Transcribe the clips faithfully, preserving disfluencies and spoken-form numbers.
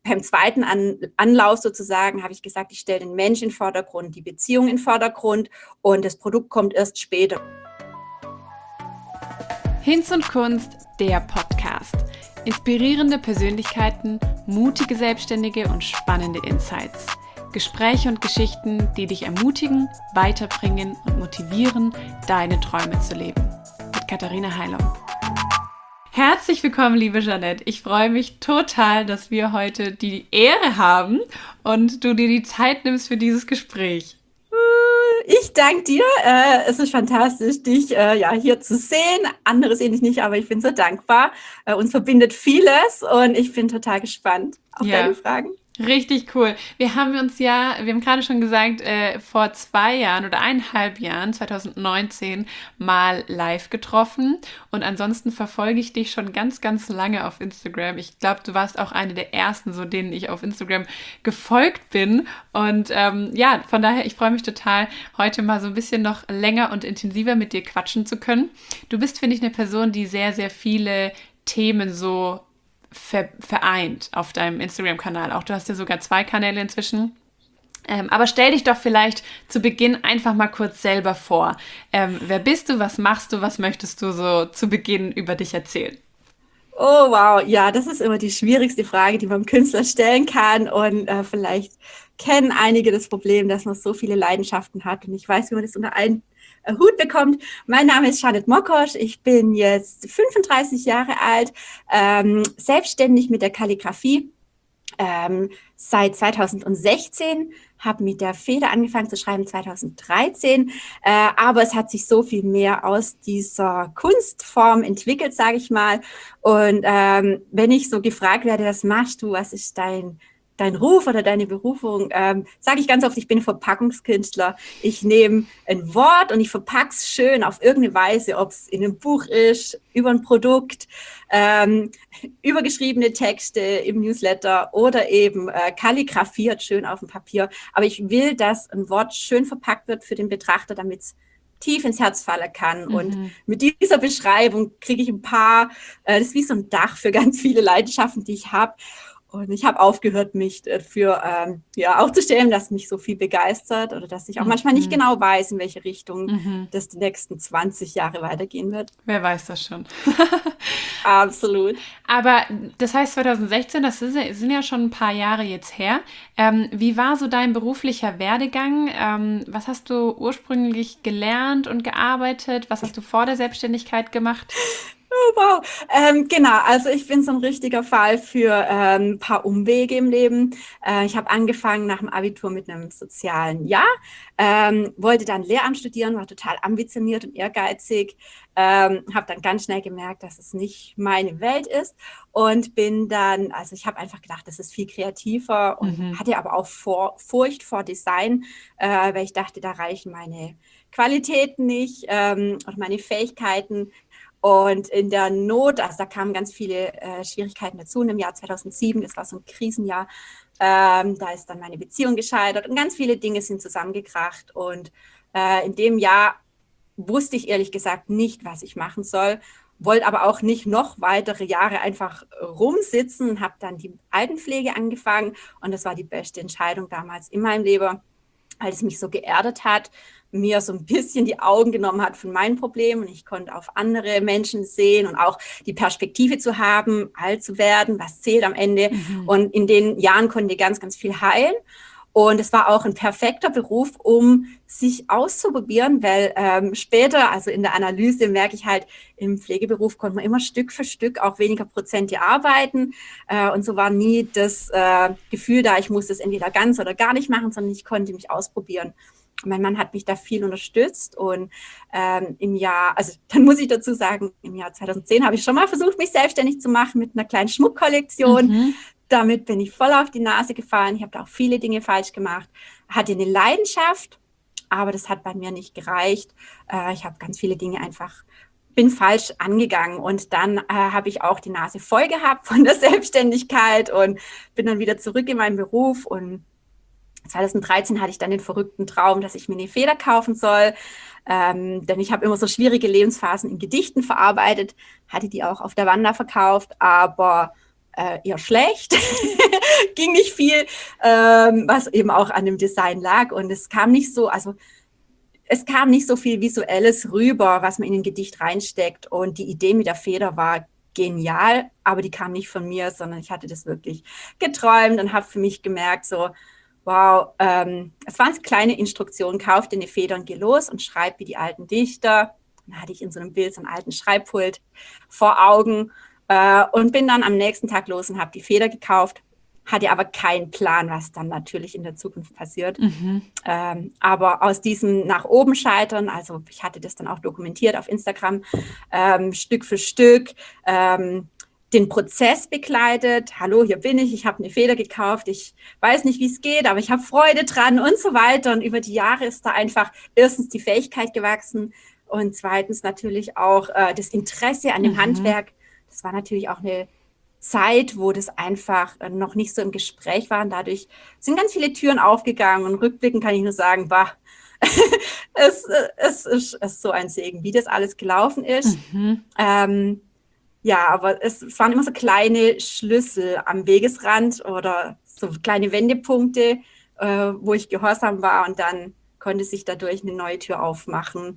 beim zweiten An- Anlauf sozusagen habe ich gesagt, ich stelle den Mensch in den Vordergrund, die Beziehung in den Vordergrund und das Produkt kommt erst später. Hinz und Kunst, der Podcast. Inspirierende Persönlichkeiten, mutige Selbstständige und spannende Insights. Gespräche und Geschichten, die dich ermutigen, weiterbringen und motivieren, deine Träume zu leben. Mit Katharina Heilung. Herzlich willkommen, liebe Jeanette. Ich freue mich total, dass wir heute die Ehre haben und du dir die Zeit nimmst für dieses Gespräch. Ich danke dir. Äh, es ist fantastisch, dich äh, ja, hier zu sehen. Andere sehen dich nicht, aber ich bin so dankbar. Äh, uns verbindet vieles und ich bin total gespannt auf Ja. deine Fragen. Richtig cool. Wir haben uns ja, wir haben gerade schon gesagt, äh, vor zwei Jahren oder eineinhalb Jahren, zwanzig neunzehn, mal live getroffen. Und ansonsten verfolge ich dich schon ganz, ganz lange auf Instagram. Ich glaube, du warst auch eine der ersten, so denen ich auf Instagram gefolgt bin. Und ähm, ja, von daher, ich freue mich total, heute mal so ein bisschen noch länger und intensiver mit dir quatschen zu können. Du bist, finde ich, eine Person, die sehr, sehr viele Themen so vereint auf deinem Instagram-Kanal. Auch du hast ja sogar zwei Kanäle inzwischen. Ähm, aber stell dich doch vielleicht zu Beginn einfach mal kurz selber vor. Ähm, wer bist du, was machst du, was möchtest du so zu Beginn über dich erzählen? Oh wow, ja, das ist immer die schwierigste Frage, die man dem Künstler stellen kann. Und äh, vielleicht kennen einige das Problem, dass man so viele Leidenschaften hat. Und ich weiß, wie man das unter einen Hut bekommt. Mein Name ist Jeanette Mokosch. Ich bin jetzt fünfunddreißig Jahre alt, ähm, selbstständig mit der Kalligrafie. Ähm, seit zweitausendsechzehn, habe mit der Feder angefangen zu schreiben, zweitausenddreizehn, äh, aber es hat sich so viel mehr aus dieser Kunstform entwickelt, sage ich mal. Und ähm, wenn ich so gefragt werde, was machst du, was ist dein dein Ruf oder deine Berufung, ähm, sage ich ganz oft, ich bin Verpackungskünstler. Ich nehme ein Wort und ich verpacke es schön auf irgendeine Weise, ob es in einem Buch ist, über ein Produkt, ähm, übergeschriebene Texte im Newsletter oder eben äh, kalligrafiert schön auf dem Papier. Aber ich will, dass ein Wort schön verpackt wird für den Betrachter, damit es tief ins Herz fallen kann. Mhm. Und mit dieser Beschreibung kriege ich ein paar, äh, das ist wie so ein Dach für ganz viele Leidenschaften, die ich habe. Und ich habe aufgehört, mich dafür ähm, ja, aufzustellen, dass mich so viel begeistert oder dass ich auch mhm. manchmal nicht genau weiß, in welche Richtung mhm. das die nächsten zwanzig Jahre weitergehen wird. Wer weiß das schon. Absolut. Aber das heißt zweitausendsechzehn, das sind ja schon ein paar Jahre jetzt her. Ähm, wie war so dein beruflicher Werdegang? Ähm, was hast du ursprünglich gelernt und gearbeitet? Was hast du vor der Selbstständigkeit gemacht? Oh, wow. Ähm, genau, also ich bin so ein richtiger Fall für ähm, ein paar Umwege im Leben. Äh, ich habe angefangen nach dem Abitur mit einem sozialen Jahr, ähm, wollte dann Lehramt studieren, war total ambitioniert und ehrgeizig, ähm, habe dann ganz schnell gemerkt, dass es nicht meine Welt ist und bin dann, also ich habe einfach gedacht, das ist viel kreativer und mhm. hatte aber auch vor, Furcht vor Design, äh, weil ich dachte, da reichen meine Qualitäten nicht ähm, oder meine Fähigkeiten. Und in der Not, also da kamen ganz viele äh, Schwierigkeiten dazu. Und im Jahr zweitausendsieben, das war so ein Krisenjahr, ähm, da ist dann meine Beziehung gescheitert und ganz viele Dinge sind zusammengekracht. Und äh, in dem Jahr wusste ich ehrlich gesagt nicht, was ich machen soll, wollte aber auch nicht noch weitere Jahre einfach rumsitzen und habe dann die Altenpflege angefangen. Und das war die beste Entscheidung damals in meinem Leben, weil es mich so geerdet hat, mir so ein bisschen die Augen genommen hat von meinen Problemen und ich konnte auf andere Menschen sehen und auch die Perspektive zu haben, alt zu werden, was zählt am Ende. Mhm. Und in den Jahren konnte ich ganz, ganz viel heilen. Und es war auch ein perfekter Beruf, um sich auszuprobieren, weil ähm, später, also in der Analyse, merke ich halt, im Pflegeberuf konnte man immer Stück für Stück auch weniger Prozente arbeiten. Äh, und so war nie das äh, Gefühl da, ich muss das entweder ganz oder gar nicht machen, sondern ich konnte mich ausprobieren. Mein Mann hat mich da viel unterstützt und ähm, im Jahr, also dann muss ich dazu sagen, im Jahr zweitausendzehn habe ich schon mal versucht, mich selbstständig zu machen mit einer kleinen Schmuckkollektion. Mhm. Damit bin ich voll auf die Nase gefallen. Ich habe da auch viele Dinge falsch gemacht. Hatte eine Leidenschaft, aber das hat bei mir nicht gereicht. Äh, ich habe ganz viele Dinge einfach, bin falsch angegangen und dann äh, habe ich auch die Nase voll gehabt von der Selbstständigkeit und bin dann wieder zurück in meinen Beruf und zweitausenddreizehn hatte ich dann den verrückten Traum, dass ich mir eine Feder kaufen soll, ähm, denn ich habe immer so schwierige Lebensphasen in Gedichten verarbeitet, hatte die auch auf der Wanda verkauft, aber äh, eher schlecht. ging nicht viel, ähm, was eben auch an dem Design lag. Und es kam nicht so, also es kam nicht so viel Visuelles rüber, was man in ein Gedicht reinsteckt. Und die Idee mit der Feder war genial, aber die kam nicht von mir, sondern ich hatte das wirklich geträumt und habe für mich gemerkt, so, wow, ähm, es waren kleine Instruktionen, kauf dir eine Feder und geh los und schreib wie die alten Dichter. Dann hatte ich in so einem Bild so einen alten Schreibpult vor Augen äh, und bin dann am nächsten Tag los und habe die Feder gekauft, hatte aber keinen Plan, was dann natürlich in der Zukunft passiert. Mhm. Ähm, aber aus diesem nach oben scheitern, also ich hatte das dann auch dokumentiert auf Instagram, ähm, Stück für Stück, ähm, den Prozess begleitet. Hallo, hier bin ich, ich habe eine Feder gekauft, ich weiß nicht, wie es geht, aber ich habe Freude dran und so weiter. Und über die Jahre ist da einfach erstens die Fähigkeit gewachsen und zweitens natürlich auch äh, das Interesse an dem Mhm. Handwerk. Das war natürlich auch eine Zeit, wo das einfach äh, noch nicht so im Gespräch war. Und dadurch sind ganz viele Türen aufgegangen. Und rückblickend kann ich nur sagen, bah, es, äh, es, ist, es ist so ein Segen, wie das alles gelaufen ist. Mhm. Ähm, ja, aber es, es waren immer so kleine Schlüssel am Wegesrand oder so kleine Wendepunkte, äh, wo ich gehorsam war und dann konnte sich dadurch eine neue Tür aufmachen.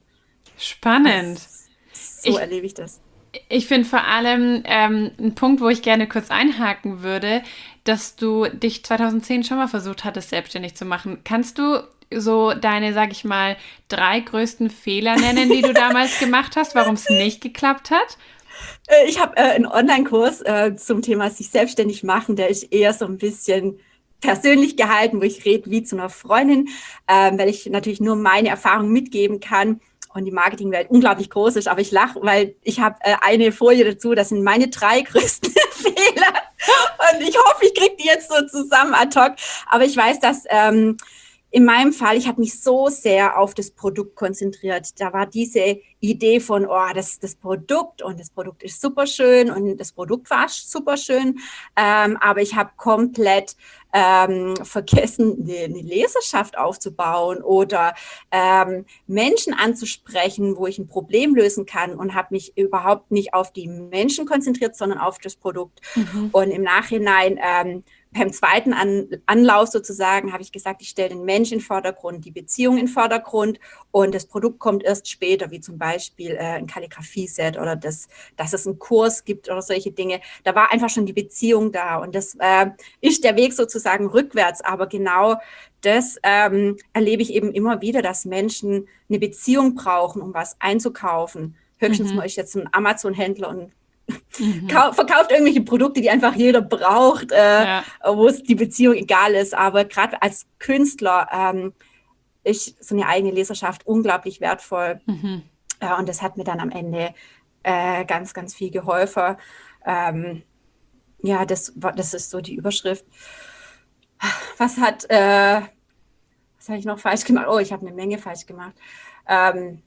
Also Spannend. so Ich, erlebe ich das. ich finde vor allem ähm, ein Punkt, wo ich gerne kurz einhaken würde, dass du dich zweitausendzehn schon mal versucht hattest, selbstständig zu machen. Kannst du so deine, sag ich mal, drei größten Fehler nennen, die du damals gemacht hast, warum es nicht geklappt hat? Äh, Ich habe äh, einen Online-Kurs äh, zum Thema sich selbstständig machen. Der ist eher so ein bisschen persönlich gehalten, wo ich rede wie zu einer Freundin, ähm, weil ich natürlich nur meine Erfahrungen mitgeben kann und die Marketingwelt unglaublich groß ist. Aber ich lache, weil ich habe äh, eine Folie dazu. Das sind meine drei größten Fehler. Und ich hoffe, ich kriege die jetzt so zusammen ad hoc. Aber ich weiß, dass ähm, in meinem Fall, ich habe mich so sehr auf das Produkt konzentriert. Da war diese Idee von, oh, das das Produkt und das Produkt ist super schön und das Produkt war super schön. Ähm, aber ich habe komplett ähm, vergessen, eine, eine Leserschaft aufzubauen oder ähm, Menschen anzusprechen, wo ich ein Problem lösen kann und habe mich überhaupt nicht auf die Menschen konzentriert, sondern auf das Produkt. Mhm. Und im Nachhinein ähm, beim zweiten An Anlauf sozusagen habe ich gesagt, ich stelle den Mensch in den Vordergrund, die Beziehung in den Vordergrund und das Produkt kommt erst später, wie zum Beispiel äh, ein Kalligrafie-Set oder das, dass es einen Kurs gibt oder solche Dinge. Da war einfach schon die Beziehung da und das äh, ist der Weg sozusagen rückwärts. Aber genau das ähm, erlebe ich eben immer wieder, dass Menschen eine Beziehung brauchen, um was einzukaufen. Höchstens Mhm. mal ist jetzt ein Amazon-Händler und Mhm. verkauft irgendwelche Produkte, die einfach jeder braucht, äh, Ja. wo es die Beziehung egal ist. Aber gerade als Künstler ähm, ist so eine eigene Leserschaft unglaublich wertvoll. Mhm. Äh, und das hat mir dann am Ende äh, ganz, ganz viel geholfen. Ähm, ja, das, das ist so die Überschrift. Was hat, äh, was habe ich noch falsch gemacht? Oh, ich habe eine Menge falsch gemacht. Ähm,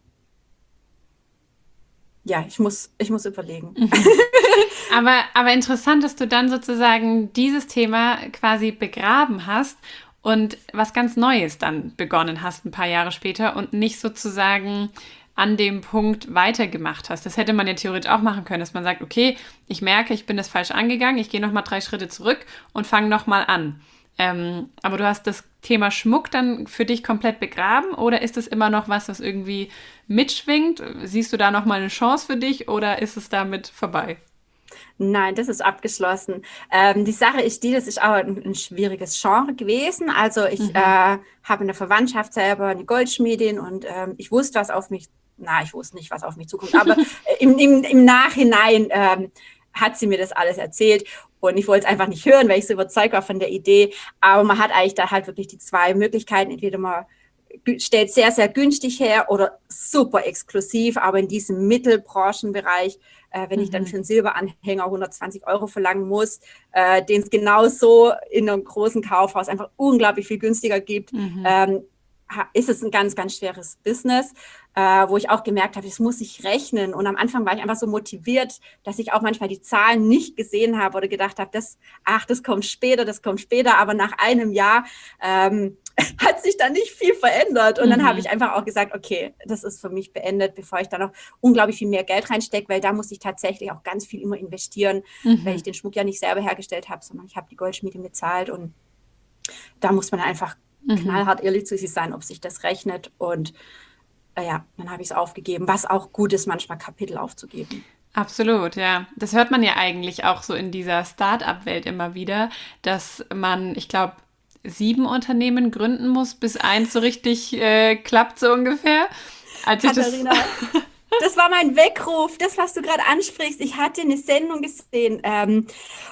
ja, ich muss, ich muss überlegen. Mhm. Aber, aber interessant, dass du dann sozusagen dieses Thema quasi begraben hast und was ganz Neues dann begonnen hast, ein paar Jahre später und nicht sozusagen an dem Punkt weitergemacht hast. Das hätte man ja theoretisch auch machen können, dass man sagt, okay, ich merke, ich bin das falsch angegangen, ich gehe nochmal drei Schritte zurück und fange nochmal an. Ähm, aber du hast das Thema Schmuck dann für dich komplett begraben oder ist es immer noch was, was irgendwie mitschwingt? Siehst du da nochmal eine Chance für dich oder ist es damit vorbei? Nein, das ist abgeschlossen. Ähm, die Sache ist die, das ist auch ein, ein schwieriges Genre gewesen. Also ich Mhm. äh, habe in der Verwandtschaft selber eine Goldschmiedin und ähm, ich wusste, was auf mich, na, ich wusste nicht, was auf mich zukommt, aber äh, im, im, im Nachhinein ähm, hat sie mir das alles erzählt und ich wollte es einfach nicht hören, weil ich so überzeugt war von der Idee. Aber man hat eigentlich da halt wirklich die zwei Möglichkeiten. Entweder man stellt sehr, sehr günstig her oder super exklusiv, aber in diesem Mittelbranchenbereich, äh, wenn ich dann Mhm. für einen Silberanhänger hundertzwanzig Euro verlangen muss, äh, den es genauso in einem großen Kaufhaus einfach unglaublich viel günstiger gibt, Mhm. ähm, ist es ein ganz, ganz schweres Business, äh, wo ich auch gemerkt habe, das muss ich rechnen. Und am Anfang war ich einfach so motiviert, dass ich auch manchmal die Zahlen nicht gesehen habe oder gedacht habe, das, ach, das kommt später, das kommt später. Aber nach einem Jahr ähm, hat sich dann nicht viel verändert. Und Mhm. dann habe ich einfach auch gesagt, okay, das ist für mich beendet, bevor ich da noch unglaublich viel mehr Geld reinstecke, weil da musste ich tatsächlich auch ganz viel immer investieren, Mhm. weil ich den Schmuck ja nicht selber hergestellt habe, sondern ich habe die Goldschmiede bezahlt und da muss man einfach Mhm. knallhart ehrlich zu sich sein, ob sich das rechnet. Und äh, ja, dann habe ich es aufgegeben, was auch gut ist, manchmal Kapitel aufzugeben. Absolut, ja. Das hört man ja eigentlich auch so in dieser Start-up-Welt immer wieder, dass man, ich glaube, sieben Unternehmen gründen muss, bis eins so richtig äh, klappt, so ungefähr. Als ich das, Katharina, das war mein Weckruf, das, was du gerade ansprichst. Ich hatte eine Sendung gesehen ähm,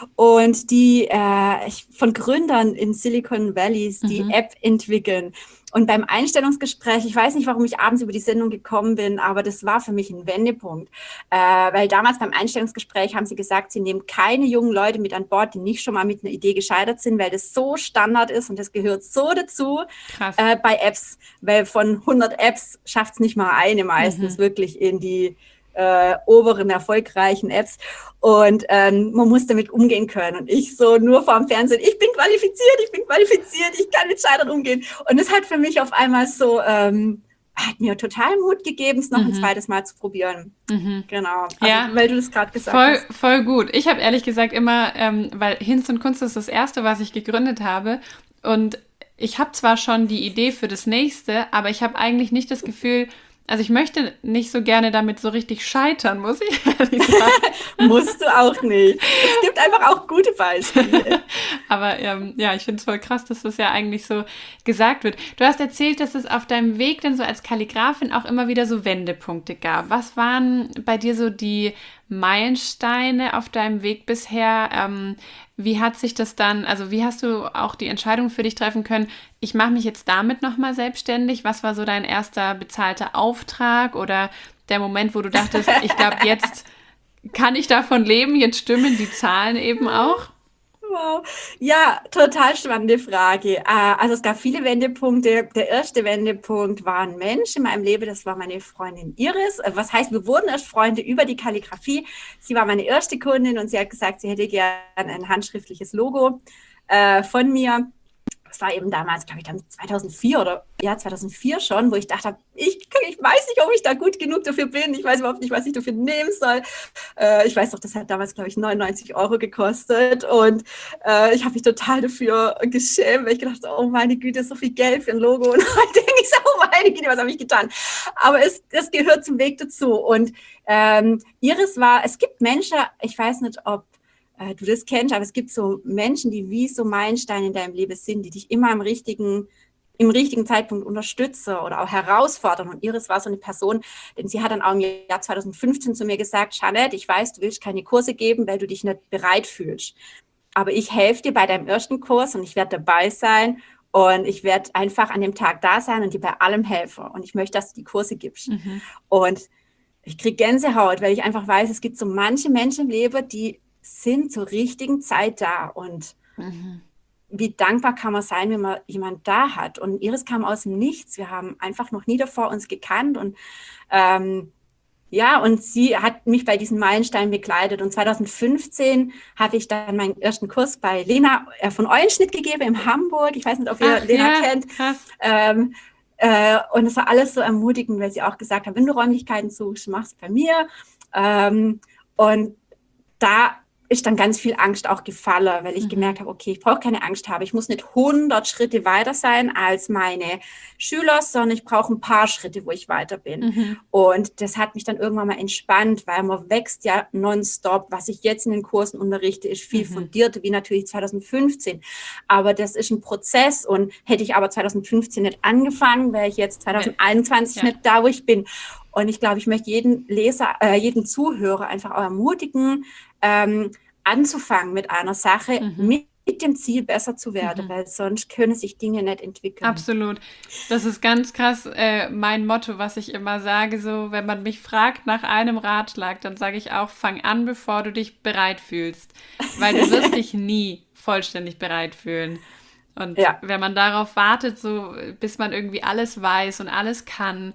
und die äh, ich, von Gründern in Silicon Valleys, die Mhm. App entwickeln. Und beim Einstellungsgespräch, ich weiß nicht, warum ich abends über die Sendung gekommen bin, aber das war für mich ein Wendepunkt. Äh, weil damals beim Einstellungsgespräch haben sie gesagt, sie nehmen keine jungen Leute mit an Bord, die nicht schon mal mit einer Idee gescheitert sind, weil das so Standard ist und das gehört so dazu Krass. äh, bei Apps. Weil von hundert Apps schafft es nicht mal eine meistens Mhm. wirklich in die äh, oberen erfolgreichen Apps. Und ähm, man muss damit umgehen können. Und ich so nur vorm Fernsehen, ich bin qualifiziert, ich bin qualifiziert, ich kann mit Scheitern umgehen. Und es hat für mich auf einmal so, ähm, hat mir total Mut gegeben, es noch ein Mhm. zweites Mal zu probieren. Mhm. Genau, also Ja, weil du das gerade gesagt voll, hast. voll gut. Ich habe ehrlich gesagt immer, ähm, weil Hinz und Kunst ist das erste, was ich gegründet habe. Und ich habe zwar schon die Idee für das nächste, aber ich habe eigentlich nicht das Gefühl, also ich möchte nicht so gerne damit so richtig scheitern, muss ich ehrlich sagen. Musst du auch nicht. Es gibt einfach auch gute Beispiele. Aber ähm, ja, ich finde es voll krass, dass das ja eigentlich so gesagt wird. Du hast erzählt, dass es auf deinem Weg dann so als Kalligrafin auch immer wieder so Wendepunkte gab. Was waren bei dir so die Meilensteine auf deinem Weg bisher? Ähm, wie hat sich das dann, also wie hast du auch die Entscheidung für dich treffen können, ich mache mich jetzt damit nochmal selbstständig? Was war so dein erster bezahlter Auftrag oder der Moment, wo du dachtest, ich glaube, jetzt kann ich davon leben, jetzt stimmen die Zahlen eben auch? Wow. Ja, total spannende Frage. Äh, Also es gab viele Wendepunkte. Der erste Wendepunkt war ein Mensch in meinem Leben, das war meine Freundin Iris. Äh, Was heißt, wir wurden erst Freunde über die Kalligrafie. Sie war meine erste Kundin und sie hat gesagt, sie hätte gerne ein handschriftliches Logo äh, von mir. Das war eben damals, glaube ich, dann zweitausendvier oder ja, zweitausendvier schon, wo ich dachte, ich, ich weiß nicht, ob ich da gut genug dafür bin. Ich weiß überhaupt nicht, was ich dafür nehmen soll. Äh, ich weiß doch, das hat damals, glaube ich, neunundneunzig Euro gekostet. Und äh, ich habe mich total dafür geschämt, weil ich gedacht habe, oh meine Güte, so viel Geld für ein Logo. Und heute denke ich so, oh meine Güte, was habe ich getan? Aber es, es gehört zum Weg dazu. Und ähm, Iris war, es gibt Menschen, ich weiß nicht, ob äh, du das kennst, aber es gibt so Menschen, die wie so Meilensteine in deinem Leben sind, die dich immer am richtigen, im richtigen Zeitpunkt unterstützen oder auch herausfordern. Und Iris war so eine Person, denn sie hat dann auch im Jahr zweitausendfünfzehn zu mir gesagt, Jeanette, ich weiß, du willst keine Kurse geben, weil du dich nicht bereit fühlst. Aber ich helfe dir bei deinem ersten Kurs und ich werde dabei sein und ich werde einfach an dem Tag da sein und dir bei allem helfen. Und ich möchte, dass du die Kurse gibst. Mhm. Und ich kriege Gänsehaut, weil ich einfach weiß, es gibt so manche Menschen im Leben, die sind zur richtigen Zeit da. Und Mhm. wie dankbar kann man sein, wenn man jemanden da hat. Und Iris kam aus dem Nichts. Wir haben einfach noch nie davor uns gekannt. Und ähm, ja, und sie hat mich bei diesen Meilensteinen begleitet. Und zweitausendfünfzehn habe ich dann meinen ersten Kurs bei Lena äh, von Eulenschnitt gegeben in Hamburg. Ich weiß nicht, ob ihr Ach Lena ja, kennt. krass. Ähm, äh, und es war alles so ermutigend, weil sie auch gesagt hat, wenn du Räumlichkeiten suchst, mach's bei mir. Ähm, und da ist dann ganz viel Angst auch gefallen, weil ich Mhm. gemerkt habe, okay, ich brauche keine Angst haben. Ich muss nicht hundert Schritte weiter sein als meine Schüler, sondern ich brauche ein paar Schritte, wo ich weiter bin. Mhm. Und das hat mich dann irgendwann mal entspannt, weil man wächst ja nonstop. Was ich jetzt in den Kursen unterrichte, ist viel Mhm. fundierter wie natürlich zweitausendfünfzehn. Aber das ist ein Prozess und hätte ich aber zweitausendfünfzehn nicht angefangen, wäre ich jetzt zweitausendeinundzwanzig Ja. nicht da, wo ich bin. Und ich glaube, ich möchte jeden Leser, äh, jeden Zuhörer einfach auch ermutigen, ähm, anzufangen mit einer Sache, Mhm. mit dem Ziel besser zu werden, Mhm. weil sonst können sich Dinge nicht entwickeln. Absolut. Das ist ganz krass äh, mein Motto, was ich immer sage. So, wenn man mich fragt nach einem Ratschlag, dann sage ich auch, fang an, bevor du dich bereit fühlst. Weil du wirst dich nie vollständig bereit fühlen. Und Ja. wenn man darauf wartet, so bis man irgendwie alles weiß und alles kann,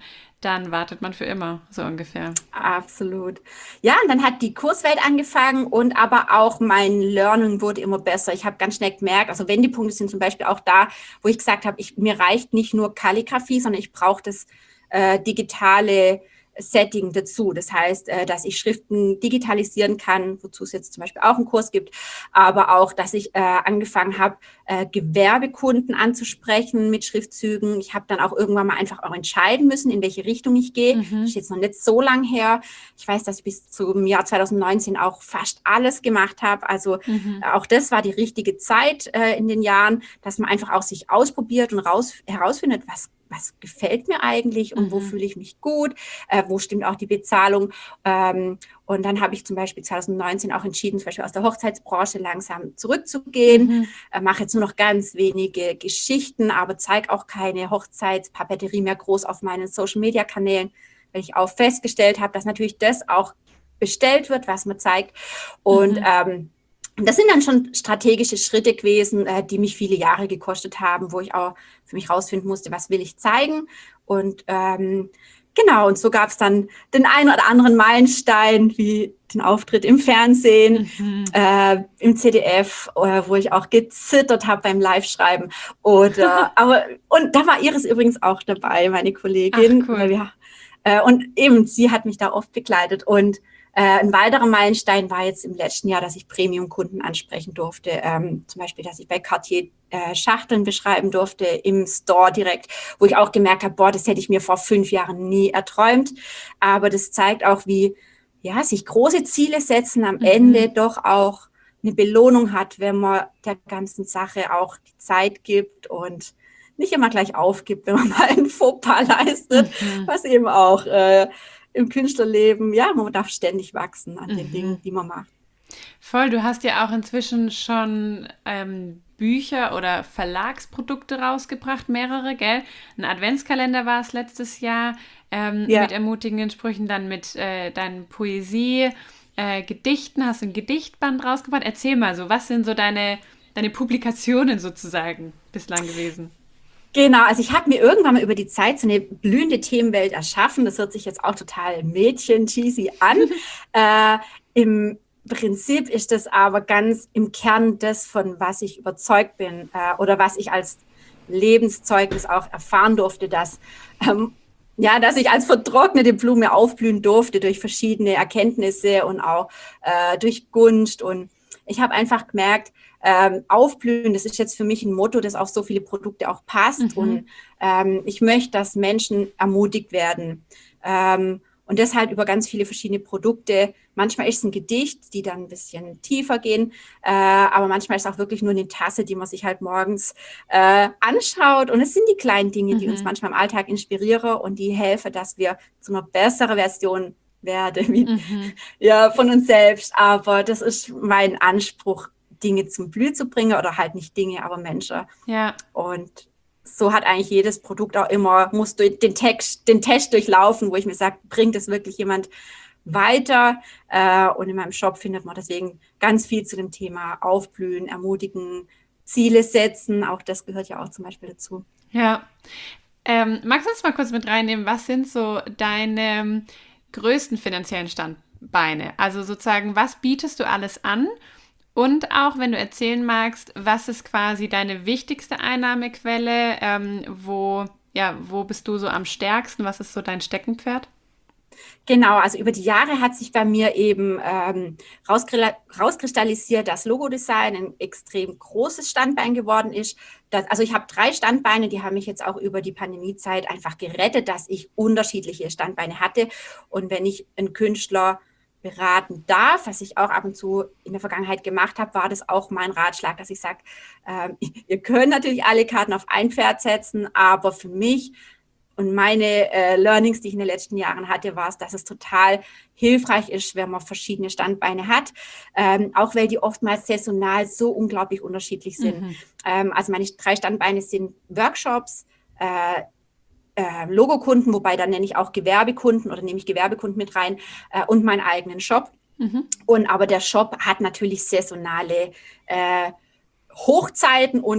dann wartet man für immer, so ungefähr. Absolut. Ja, und dann hat die Kurswelt angefangen und aber auch mein Learning wurde immer besser. Ich habe ganz schnell gemerkt, also Wendepunkte sind zum Beispiel auch da, wo ich gesagt habe, ich, mir reicht nicht nur Kalligrafie, sondern ich brauche das äh, digitale Setting dazu. Das heißt, äh, dass ich Schriften digitalisieren kann, wozu es jetzt zum Beispiel auch einen Kurs gibt, aber auch, dass ich äh, angefangen habe, äh, Gewerbekunden anzusprechen mit Schriftzügen. Ich habe dann auch irgendwann mal einfach auch entscheiden müssen, in welche Richtung ich gehe. Mhm. Das ist jetzt noch nicht so lang her. Ich weiß, dass ich bis zum Jahr zwanzig neunzehn auch fast alles gemacht habe. Also Mhm. äh, auch das war die richtige Zeit äh, in den Jahren, dass man einfach auch sich ausprobiert und raus, herausfindet, was was gefällt mir eigentlich und wo Mhm. fühle ich mich gut, äh, wo stimmt auch die Bezahlung. Ähm, und dann habe ich zum Beispiel zwanzig neunzehn auch entschieden, zum Beispiel aus der Hochzeitsbranche langsam zurückzugehen. Mhm. Äh, mache jetzt nur noch ganz wenige Geschichten, aber zeige auch keine Hochzeitspapeterie mehr groß auf meinen Social-Media-Kanälen, weil ich auch festgestellt habe, dass natürlich das auch bestellt wird, was man zeigt. Und Mhm. ähm, das sind dann schon strategische Schritte gewesen, äh, die mich viele Jahre gekostet haben, wo ich auch für mich rausfinden musste, was will ich zeigen. Und ähm, genau, und so gab es dann den einen oder anderen Meilenstein, wie den Auftritt im Fernsehen, Mhm. äh, im Z D F, äh, wo ich auch gezittert habe beim Live-Schreiben. Oder, aber, und da war Iris übrigens auch dabei, meine Kollegin. Ach, cool. Weil wir, äh, und eben, sie hat mich da oft begleitet. Und Äh, ein weiterer Meilenstein war jetzt im letzten Jahr, dass ich Premium-Kunden ansprechen durfte. Ähm, zum Beispiel, dass ich bei Cartier äh, Schachteln beschreiben durfte im Store direkt, wo ich auch gemerkt habe, boah, das hätte ich mir vor fünf Jahren nie erträumt. Aber das zeigt auch, wie ja, sich große Ziele setzen am Mhm. Ende doch auch eine Belohnung hat, wenn man der ganzen Sache auch die Zeit gibt und nicht immer gleich aufgibt, wenn man mal einen Fauxpas leistet, Mhm. was eben auch äh, im Künstlerleben, ja, man darf ständig wachsen an den Mhm. Dingen, die man macht. Voll, du hast ja auch inzwischen schon ähm, Bücher oder Verlagsprodukte rausgebracht, mehrere, gell? Ein Adventskalender war es letztes Jahr ähm, Ja. mit ermutigenden Sprüchen, dann mit äh, deinen Poesie, äh, Gedichten, hast du ein Gedichtband rausgebracht. Erzähl mal so, was sind so deine, deine Publikationen sozusagen bislang gewesen? Genau, also ich habe mir irgendwann mal über die Zeit so eine blühende Themenwelt erschaffen. Das hört sich jetzt auch total Mädchen-cheesy an. äh, Im Prinzip ist das aber ganz im Kern das, von was ich überzeugt bin äh, oder was ich als Lebenszeugnis auch erfahren durfte, dass ähm, ja, dass ich als vertrocknete Blume aufblühen durfte durch verschiedene Erkenntnisse und auch äh, durch Gunst. Und ich habe einfach gemerkt, ähm, aufblühen, das ist jetzt für mich ein Motto, das auf so viele Produkte auch passt. Mhm. Und ähm, ich möchte, dass Menschen ermutigt werden. Ähm, und deshalb über ganz viele verschiedene Produkte. Manchmal ist es ein Gedicht, die dann ein bisschen tiefer gehen, äh, aber manchmal ist es auch wirklich nur eine Tasse, die man sich halt morgens äh, anschaut. Und es sind die kleinen Dinge, die uns Mhm. manchmal im Alltag inspirieren und die helfen, dass wir zu einer besseren Version werden, wie, Mhm. ja, von uns selbst. Aber das ist mein Anspruch, Dinge zum Blühen zu bringen oder halt nicht Dinge, aber Menschen. Ja. Und so hat eigentlich jedes Produkt auch immer, muss durch den Text, den Test durchlaufen, wo ich mir sage, bringt es wirklich jemand weiter? Äh, und in meinem Shop findet man deswegen ganz viel zu dem Thema Aufblühen, ermutigen, Ziele setzen. Auch das gehört ja auch zum Beispiel dazu. Ja. Ähm, magst du uns mal kurz mit reinnehmen, was sind so deine größten finanziellen Standbeine? Also sozusagen, was bietest du alles an? Und auch, wenn du erzählen magst, was ist quasi deine wichtigste Einnahmequelle? Ähm, wo, ja, wo bist du so am stärksten? Was ist so dein Steckenpferd? Genau, also über die Jahre hat sich bei mir eben ähm, rauskri- rauskristallisiert, dass Logodesign ein extrem großes Standbein geworden ist. Das, also ich habe drei Standbeine, die haben mich jetzt auch über die Pandemiezeit einfach gerettet, dass ich unterschiedliche Standbeine hatte. Und wenn ich einen Künstler beraten darf, was ich auch ab und zu in der Vergangenheit gemacht habe, war das auch mein Ratschlag, dass ich sage, ähm, ihr könnt natürlich alle Karten auf ein Pferd setzen, aber für mich und meine äh, Learnings, die ich in den letzten Jahren hatte, war es, dass es total hilfreich ist, wenn man verschiedene Standbeine hat, ähm, auch weil die oftmals saisonal so unglaublich unterschiedlich sind. Mhm. Ähm, also meine drei Standbeine sind Workshops, äh, äh, Logokunden, wobei dann nenne ich auch Gewerbekunden oder nehme ich Gewerbekunden mit rein äh, und meinen eigenen Shop. Mhm. Und aber der Shop hat natürlich saisonale äh, Hochzeiten und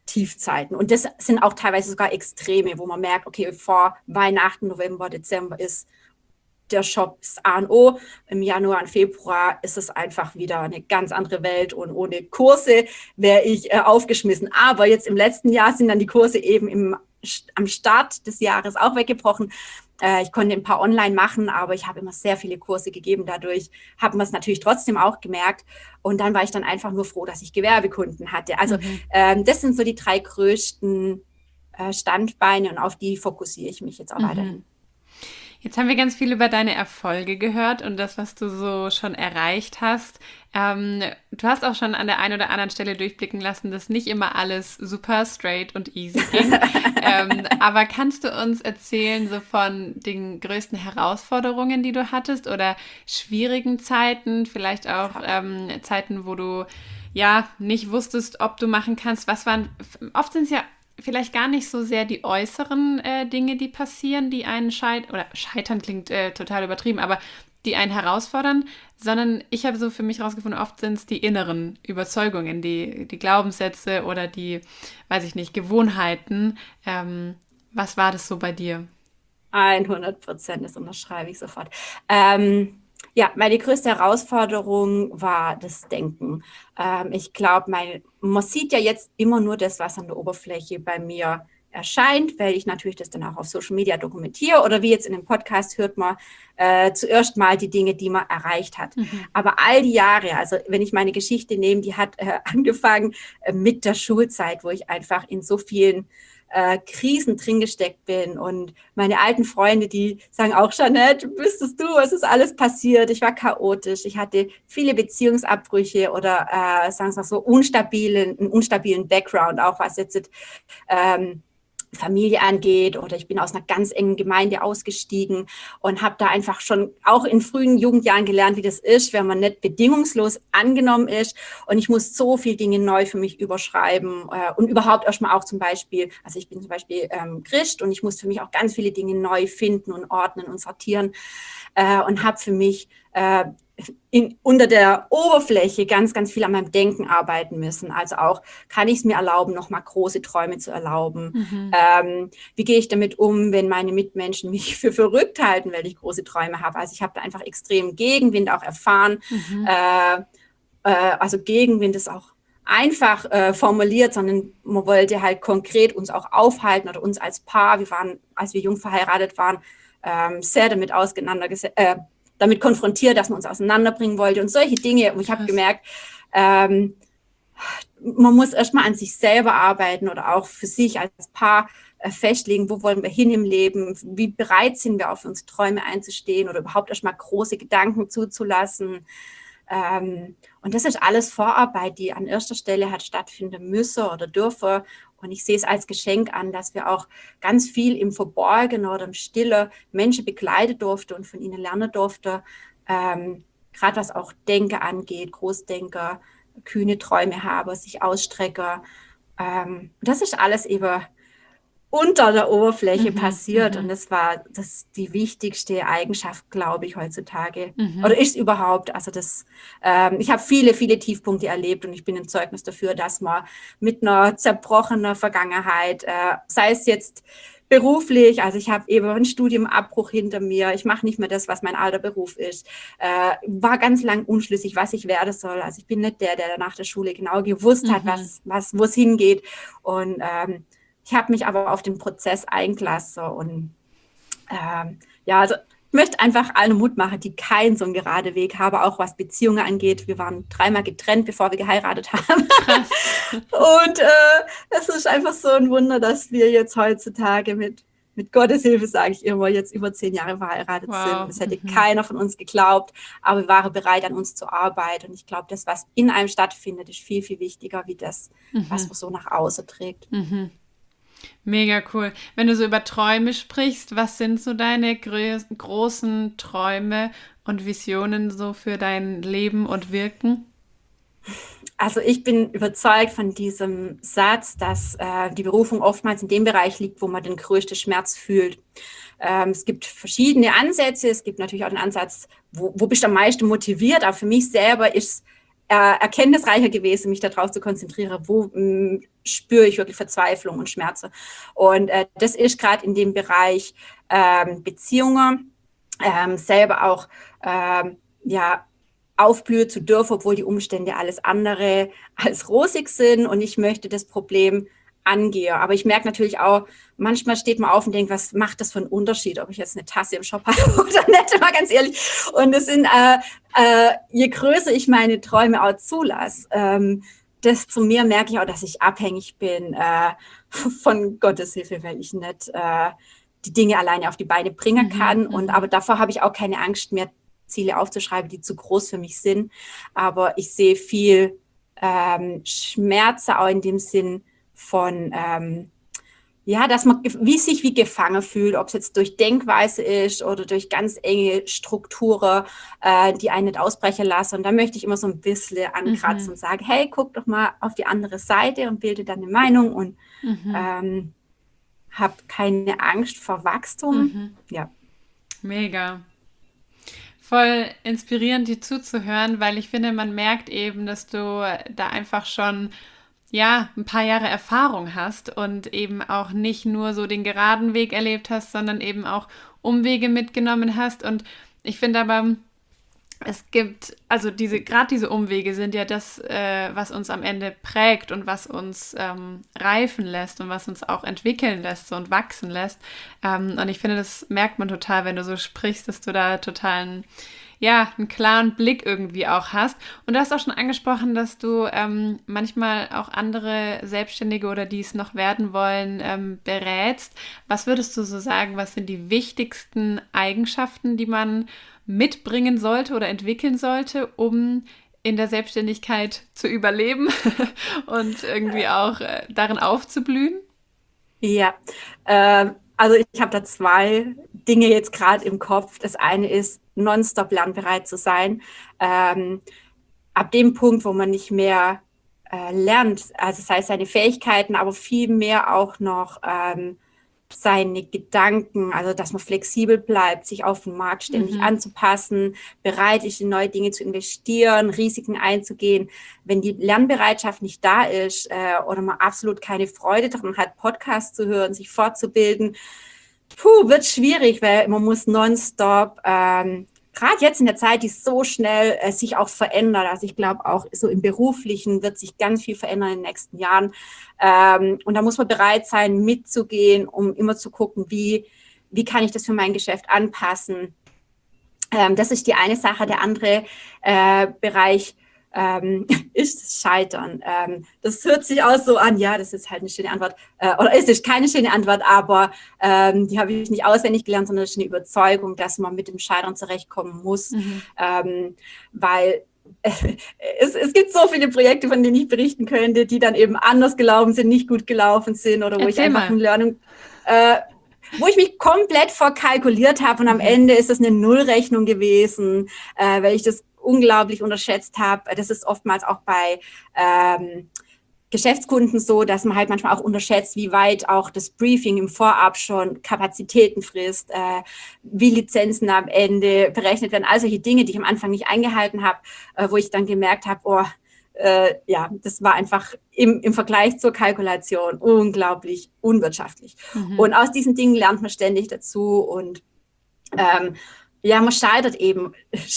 Tiefzeiten. Und das sind auch teilweise sogar Extreme, wo man merkt, okay, vor Weihnachten, November, Dezember ist der Shop das A und O. Im Januar und Februar ist es einfach wieder eine ganz andere Welt und ohne Kurse wäre ich äh, aufgeschmissen. Aber jetzt im letzten Jahr sind dann die Kurse eben im, am Start des Jahres auch weggebrochen. Äh, ich konnte ein paar online machen, aber ich habe immer sehr viele Kurse gegeben. Dadurch haben wir es natürlich trotzdem auch gemerkt. Und dann war ich dann einfach nur froh, dass ich Gewerbekunden hatte. Also mhm. ähm, das sind so die drei größten äh, Standbeine und auf die fokussiere ich mich jetzt auch mhm. weiterhin. Jetzt haben wir ganz viel über deine Erfolge gehört und das, was du so schon erreicht hast. Ähm, du hast auch schon an der einen oder anderen Stelle durchblicken lassen, dass nicht immer alles super straight und easy ging. ähm, aber kannst du uns erzählen so von den größten Herausforderungen, die du hattest oder schwierigen Zeiten, vielleicht auch ähm, Zeiten, wo du ja nicht wusstest, ob du machen kannst? Was waren, oft sind es ja vielleicht gar nicht so sehr die äußeren äh, Dinge, die passieren, die einen scheitern, oder scheitern klingt äh, total übertrieben, aber die einen herausfordern, sondern ich habe so für mich rausgefunden, oft sind es die inneren Überzeugungen, die, die Glaubenssätze oder die, weiß ich nicht, Gewohnheiten. Ähm, was war das so bei dir? hundert Prozent, das unterschreibe ich sofort. Ähm, ja, meine größte Herausforderung war das Denken. Ähm, ich glaube, man sieht ja jetzt immer nur das, was an der Oberfläche bei mir erscheint, weil ich natürlich das dann auch auf Social Media dokumentiere oder wie jetzt in dem Podcast hört man äh, zuerst mal die Dinge, die man erreicht hat. Mhm. Aber all die Jahre, also wenn ich meine Geschichte nehme, die hat äh, angefangen äh, mit der Schulzeit, wo ich einfach in so vielen Äh, Krisen drin gesteckt bin und meine alten Freunde, die sagen auch, Jeanette, bist es du, was ist alles passiert? Ich war chaotisch, ich hatte viele Beziehungsabbrüche oder äh, sagen wir mal so unstabilen, einen unstabilen Background, auch was jetzt ähm, Familie angeht oder ich bin aus einer ganz engen Gemeinde ausgestiegen und habe da einfach schon auch in frühen Jugendjahren gelernt, wie das ist, wenn man nicht bedingungslos angenommen ist und ich muss so viele Dinge neu für mich überschreiben äh, und überhaupt erstmal auch zum Beispiel, also ich bin zum Beispiel ähm, Christ und ich muss für mich auch ganz viele Dinge neu finden und ordnen und sortieren äh, und habe für mich äh, In, unter der Oberfläche ganz, ganz viel an meinem Denken arbeiten müssen. Also auch, kann ich es mir erlauben, nochmal große Träume zu erlauben? Mhm. Ähm, wie gehe ich damit um, wenn meine Mitmenschen mich für verrückt halten, weil ich große Träume habe? Also ich habe da einfach extrem Gegenwind auch erfahren. Mhm. Äh, äh, also Gegenwind ist auch einfach äh, formuliert, sondern man wollte halt konkret uns auch aufhalten oder uns als Paar. Wir waren, als wir jung verheiratet waren, ähm, sehr damit auseinandergesetzt, äh, damit konfrontiert, dass man uns auseinanderbringen wollte und solche Dinge. Und ich habe gemerkt, ähm, man muss erstmal an sich selber arbeiten oder auch für sich als Paar äh, festlegen, wo wollen wir hin im Leben, wie bereit sind wir, auf unsere Träume einzustehen oder überhaupt erstmal große Gedanken zuzulassen. Ähm, und das ist alles Vorarbeit, die an erster Stelle hat stattfinden müssen oder dürfen. Und ich sehe es als Geschenk an, dass wir auch ganz viel im Verborgenen oder im Stille Menschen begleiten durften und von ihnen lernen durften. Ähm, gerade was auch Denken angeht, Großdenker, kühne Träume haben, sich ausstrecken. Ähm, das ist alles eben unter der Oberfläche mhm, passiert. Mhm. Und das war das die wichtigste Eigenschaft, glaube ich, heutzutage. Mhm. Oder ist überhaupt. Also das, ähm, ich habe viele, viele Tiefpunkte erlebt und ich bin ein Zeugnis dafür, dass man mit einer zerbrochenen Vergangenheit, äh, sei es jetzt beruflich, also ich habe eben einen Studienabbruch hinter mir, ich mache nicht mehr das, was mein alter Beruf ist, äh, war ganz lang unschlüssig, was ich werden soll. Also ich bin nicht der, der nach der Schule genau gewusst mhm. hat, was, was, wo es hingeht. Und ähm, ich habe mich aber auf den Prozess eingelassen und ähm, ja, also ich möchte einfach allen Mut machen, die keinen so einen geraden Weg haben, auch was Beziehungen angeht. Wir waren dreimal getrennt, bevor wir geheiratet haben. Und äh, es ist einfach so ein Wunder, dass wir jetzt heutzutage mit, mit Gottes Hilfe, sage ich immer, jetzt über zehn Jahre verheiratet wow. sind. Das hätte mhm. keiner von uns geglaubt, aber wir waren bereit, an uns zu arbeiten. Und ich glaube, das, was in einem stattfindet, ist viel, viel wichtiger, wie das, mhm. was man so nach außen trägt. Mhm. Mega cool. Wenn du so über Träume sprichst, was sind so deine grö- großen Träume und Visionen so für dein Leben und Wirken? Also ich bin überzeugt von diesem Satz, dass äh, die Berufung oftmals in dem Bereich liegt, wo man den größten Schmerz fühlt. Ähm, es gibt verschiedene Ansätze. Es gibt natürlich auch den Ansatz, wo, wo bist du am meisten motiviert. Aber für mich selber ist äh, erkenntnisreicher gewesen, mich darauf zu konzentrieren, wo mh, spüre ich wirklich Verzweiflung und Schmerzen. Und äh, das ist gerade in dem Bereich ähm, Beziehungen, ähm, selber auch ähm, ja, aufblühen zu dürfen, obwohl die Umstände alles andere als rosig sind und ich möchte das Problem angehen. Aber ich merke natürlich auch, manchmal steht man auf und denkt, was macht das für einen Unterschied, ob ich jetzt eine Tasse im Shop habe oder nicht, mal ganz ehrlich. Und es sind, äh, äh, je größer ich meine Träume auch zulasse, ähm, desto mehr merke ich auch, dass ich abhängig bin äh, von Gottes Hilfe, weil ich nicht äh, die Dinge alleine auf die Beine bringen kann. Mhm, und aber davor habe ich auch keine Angst mehr, Ziele aufzuschreiben, die zu groß für mich sind. Aber ich sehe viel ähm, Schmerz auch in dem Sinn von, ähm, ja, dass man wie sich wie gefangen fühlt, ob es jetzt durch Denkweise ist oder durch ganz enge Strukturen, äh, die einen nicht ausbrechen lassen. Und da möchte ich immer so ein bisschen ankratzen mhm. und sagen, hey, guck doch mal auf die andere Seite und bilde deine Meinung und mhm. ähm, hab keine Angst vor Wachstum. Mhm. Ja. Mega. Voll inspirierend, dir zuzuhören, weil ich finde, man merkt eben, dass du da einfach schon ja, ein paar Jahre Erfahrung hast und eben auch nicht nur so den geraden Weg erlebt hast, sondern eben auch Umwege mitgenommen hast. Und ich finde aber, es gibt, also diese, gerade diese Umwege sind ja das, äh, was uns am Ende prägt und was uns ähm, reifen lässt und was uns auch entwickeln lässt so, und wachsen lässt. Ähm, und ich finde, das merkt man total, wenn du so sprichst, dass du da totalen, ja, einen klaren Blick irgendwie auch hast. Und du hast auch schon angesprochen, dass du ähm, manchmal auch andere Selbstständige oder die es noch werden wollen, ähm, berätst. Was würdest du so sagen, was sind die wichtigsten Eigenschaften, die man mitbringen sollte oder entwickeln sollte, um in der Selbstständigkeit zu überleben und irgendwie auch äh, darin aufzublühen? Ja, äh, also ich habe da zwei Dinge jetzt gerade im Kopf. Das eine ist, nonstop lernbereit zu sein. Ähm, ab dem Punkt, wo man nicht mehr äh, lernt, also sei es seine Fähigkeiten, aber viel mehr auch noch ähm, seine Gedanken, also dass man flexibel bleibt, sich auf den Markt ständig mhm. anzupassen, bereit ist, in neue Dinge zu investieren, Risiken einzugehen. Wenn die Lernbereitschaft nicht da ist äh, oder man absolut keine Freude daran hat, Podcasts zu hören, sich fortzubilden, puh, wird schwierig, weil man muss nonstop, ähm, gerade jetzt in der Zeit, die so schnell äh, sich auch verändert. Also ich glaube auch so im Beruflichen wird sich ganz viel verändern in den nächsten Jahren. Ähm, und da muss man bereit sein, mitzugehen, um immer zu gucken, wie, wie kann ich das für mein Geschäft anpassen. Ähm, das ist die eine Sache. Der andere äh, Bereich ähm, ist das Scheitern. Ähm, das hört sich auch so an, ja, das ist halt eine schöne Antwort. Äh, oder es ist keine schöne Antwort, aber ähm, die habe ich nicht auswendig gelernt, sondern es ist eine Überzeugung, dass man mit dem Scheitern zurechtkommen muss. Mhm. Ähm, weil äh, es, es gibt so viele Projekte, von denen ich berichten könnte, die dann eben anders gelaufen sind, nicht gut gelaufen sind oder wo Erzähl ich einfach ein Learning... Äh, wo ich mich komplett verkalkuliert habe und am Ende ist das eine Nullrechnung gewesen, äh, weil ich das unglaublich unterschätzt habe. Das ist oftmals auch bei ähm, Geschäftskunden so, dass man halt manchmal auch unterschätzt, wie weit auch das Briefing im Vorab schon Kapazitäten frisst, äh, wie Lizenzen am Ende berechnet werden. All solche Dinge, die ich am Anfang nicht eingehalten habe, äh, wo ich dann gemerkt habe, oh, Äh, ja, das war einfach im, im Vergleich zur Kalkulation unglaublich unwirtschaftlich. Mhm. Und aus diesen Dingen lernt man ständig dazu und ähm, ja, man scheitert eben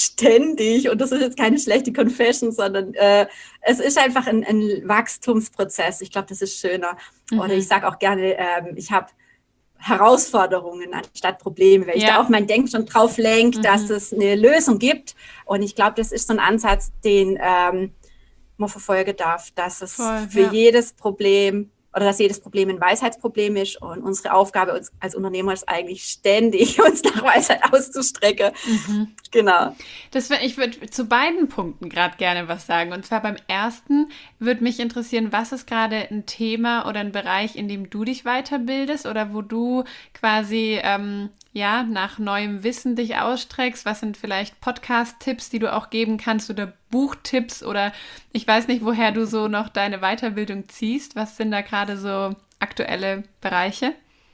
ständig und das ist jetzt keine schlechte Confession, sondern äh, es ist einfach ein, ein Wachstumsprozess. Ich glaube, das ist schöner. Mhm. Oder ich sage auch gerne, ähm, ich habe Herausforderungen anstatt Probleme, weil ja. ich da auch mein Denken schon drauf lenke, mhm. dass es eine Lösung gibt. Und ich glaube, das ist so ein Ansatz, den ähm, man verfolgen darf, dass es Voll, für ja. jedes Problem oder dass jedes Problem ein Weisheitsproblem ist und unsere Aufgabe uns als Unternehmer ist eigentlich ständig, uns nach Weisheit auszustrecken. Mhm. Genau. Das wär, ich würde zu beiden Punkten gerade gerne was sagen. Und zwar beim ersten würde mich interessieren, was ist gerade ein Thema oder ein Bereich, in dem du dich weiterbildest oder wo du quasi ähm, ja, nach neuem Wissen dich ausstreckst? Was sind vielleicht Podcast-Tipps, die du auch geben kannst oder Buchtipps oder ich weiß nicht, woher du so noch deine Weiterbildung ziehst? Was sind da gerade so aktuelle Bereiche?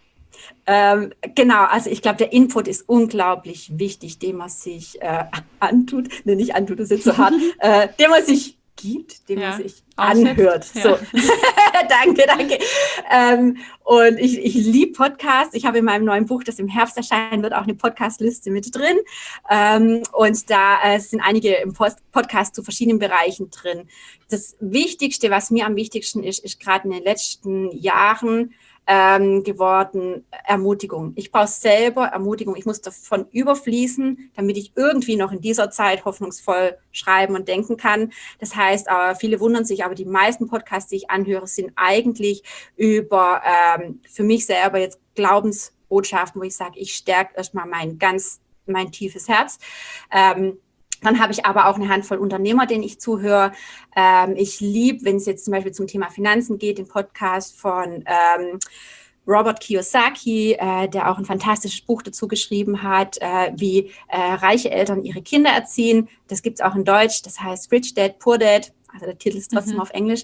Ähm, genau, also ich glaube, der Input ist unglaublich wichtig, den man sich äh, antut, ne, nicht antut, das ist jetzt so hart, äh, den man sich gibt, den Ja. man sich Aussetzt. anhört. Ja. So. Danke, danke. Ähm, und ich, ich liebe Podcasts. Ich habe in meinem neuen Buch, das im Herbst erscheinen wird, auch eine Podcast-Liste mit drin. Ähm, und da äh, sind einige im Post Podcast zu verschiedenen Bereichen drin. Das Wichtigste, was mir am wichtigsten ist, ist gerade in den letzten Jahren ähm, geworden, Ermutigung. Ich brauche selber Ermutigung. Ich muss davon überfließen, damit ich irgendwie noch in dieser Zeit hoffnungsvoll schreiben und denken kann. Das heißt, äh, viele wundern sich, aber die meisten Podcasts, die ich anhöre, sind eigentlich über ähm, für mich selber jetzt Glaubensbotschaften, wo ich sage, ich stärke erstmal mein ganz, mein tiefes Herz. Ähm, Dann habe ich aber auch eine Handvoll Unternehmer, denen ich zuhöre. Ähm, ich liebe, wenn es jetzt zum Beispiel zum Thema Finanzen geht, den Podcast von ähm, Robert Kiyosaki, äh, der auch ein fantastisches Buch dazu geschrieben hat, äh, wie äh, reiche Eltern ihre Kinder erziehen. Das gibt es auch in Deutsch, das heißt Rich Dad, Poor Dad. Also der Titel ist trotzdem Mhm. auf Englisch.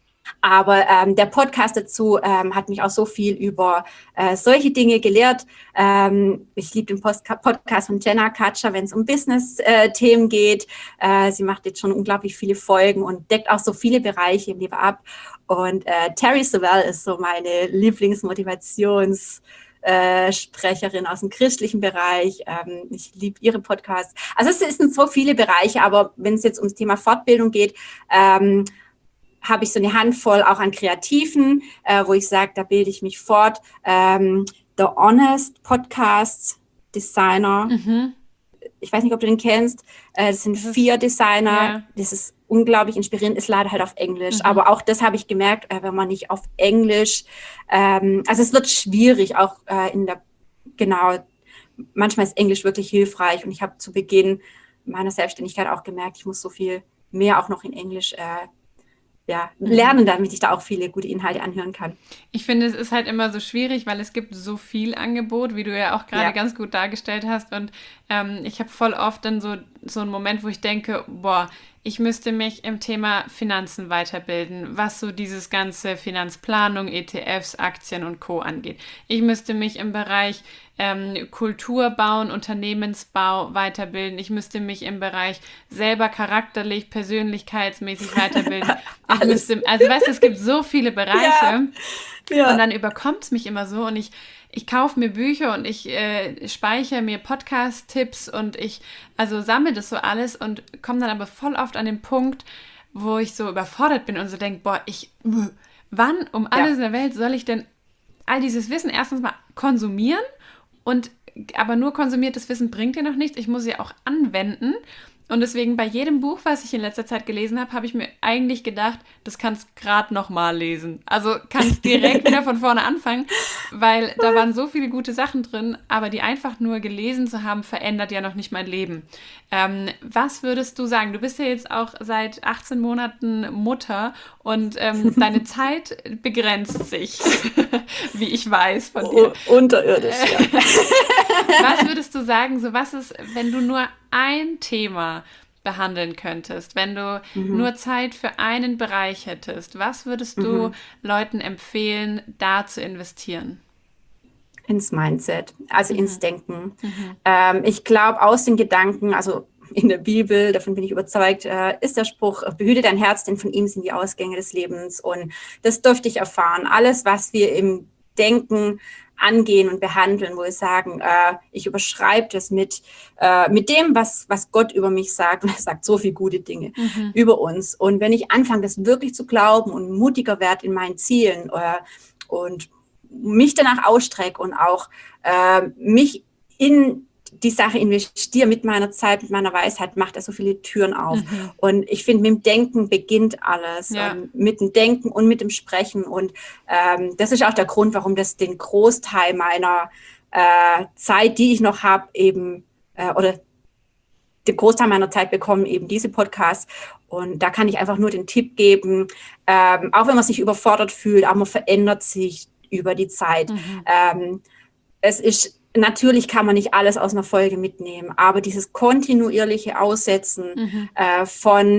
Aber ähm, der Podcast dazu ähm, hat mich auch so viel über äh, solche Dinge gelehrt. Ähm, ich liebe den Post Podcast von Jenna Kutcher, wenn es um Business-Themen äh, geht. Äh, sie macht jetzt schon unglaublich viele Folgen und deckt auch so viele Bereiche im Leben ab. Und äh, Terry Sewell ist so meine Lieblingsmotivations- Äh, Sprecherin aus dem christlichen Bereich. Ähm, ich liebe ihre Podcasts. Also es sind so viele Bereiche, aber wenn es jetzt ums Thema Fortbildung geht, ähm, habe ich so eine Handvoll auch an Kreativen, äh, wo ich sage, da bilde ich mich fort. Ähm, The Honest Podcast Designer. Mhm. Ich weiß nicht, ob du den kennst. Äh, das sind Das ist- vier Designer. ja. Das ist unglaublich inspirierend, ist leider halt auf Englisch. Mhm. Aber auch das habe ich gemerkt, äh, wenn man nicht auf Englisch, ähm, also es wird schwierig, auch äh, in der, genau, manchmal ist Englisch wirklich hilfreich. Und ich habe zu Beginn meiner Selbstständigkeit auch gemerkt, ich muss so viel mehr auch noch in Englisch äh, ja, lernen, damit ich da auch viele gute Inhalte anhören kann. Ich finde, es ist halt immer so schwierig, weil es gibt so viel Angebot, wie du ja auch gerade Ja. ganz gut dargestellt hast. Und ähm, ich habe voll oft dann so, so einen Moment, wo ich denke, boah, ich müsste mich im Thema Finanzen weiterbilden, was so dieses ganze Finanzplanung, E T Fs, Aktien und Co. angeht. Ich müsste mich im Bereich ähm, Kultur bauen, Unternehmensbau weiterbilden. Ich müsste mich im Bereich selber charakterlich, persönlichkeitsmäßig weiterbilden. Ich Alles. müsste, also weißt du, es gibt so viele Bereiche. Ja. Und dann überkommt es mich immer so und ich, ich kaufe mir Bücher und ich äh, speichere mir Podcast-Tipps und ich also sammle das so alles und komme dann aber voll oft an den Punkt, wo ich so überfordert bin und so denke, boah, ich, wann um alles in der Welt soll ich denn all dieses Wissen erstens mal konsumieren und aber nur konsumiertes Wissen bringt dir noch nichts, ich muss es ja auch anwenden. Und deswegen bei jedem Buch, was ich in letzter Zeit gelesen habe, habe ich mir eigentlich gedacht, das kannst du gerade nochmal lesen. Also kannst direkt wieder von vorne anfangen, weil da waren so viele gute Sachen drin, aber die einfach nur gelesen zu haben, verändert ja noch nicht mein Leben. Ähm, was würdest du sagen? Du bist ja jetzt auch seit achtzehn Monaten Mutter und ähm, deine Zeit begrenzt sich, wie ich weiß von dir. U- unterirdisch, ja. Was würdest du sagen, so was ist, wenn du nur ein Thema behandeln könntest, wenn du Mhm. nur Zeit für einen Bereich hättest, was würdest du Mhm. Leuten empfehlen, da zu investieren? Ins Mindset, also Mhm. ins Denken. Mhm. Ähm, ich glaube, aus den Gedanken, also in der Bibel, davon bin ich überzeugt, äh, ist der Spruch, behüte dein Herz, denn von ihm sind die Ausgänge des Lebens. Und das durfte ich erfahren. Alles, was wir im Denken angehen und behandeln, wo wir sagen, äh, ich überschreibe das mit, äh, mit dem, was, was Gott über mich sagt. Und er sagt so viele gute Dinge Mhm. über uns. Und wenn ich anfange, das wirklich zu glauben und mutiger werde in meinen Zielen äh, und mich danach ausstrecke und auch äh, mich in die Sache investiere mit meiner Zeit, mit meiner Weisheit, macht er so viele Türen auf. Mhm. Und ich finde, mit dem Denken beginnt alles. Ja. Und mit dem Denken und mit dem Sprechen. Und ähm, das ist auch der Grund, warum das den Großteil meiner äh, Zeit, die ich noch habe, eben, äh, oder den Großteil meiner Zeit bekommen eben diese Podcasts. Und da kann ich einfach nur den Tipp geben, ähm, auch wenn man sich überfordert fühlt, aber man verändert sich über die Zeit. Mhm. Ähm, es ist, natürlich kann man nicht alles aus einer Folge mitnehmen, aber dieses kontinuierliche Aussetzen Mhm. äh, von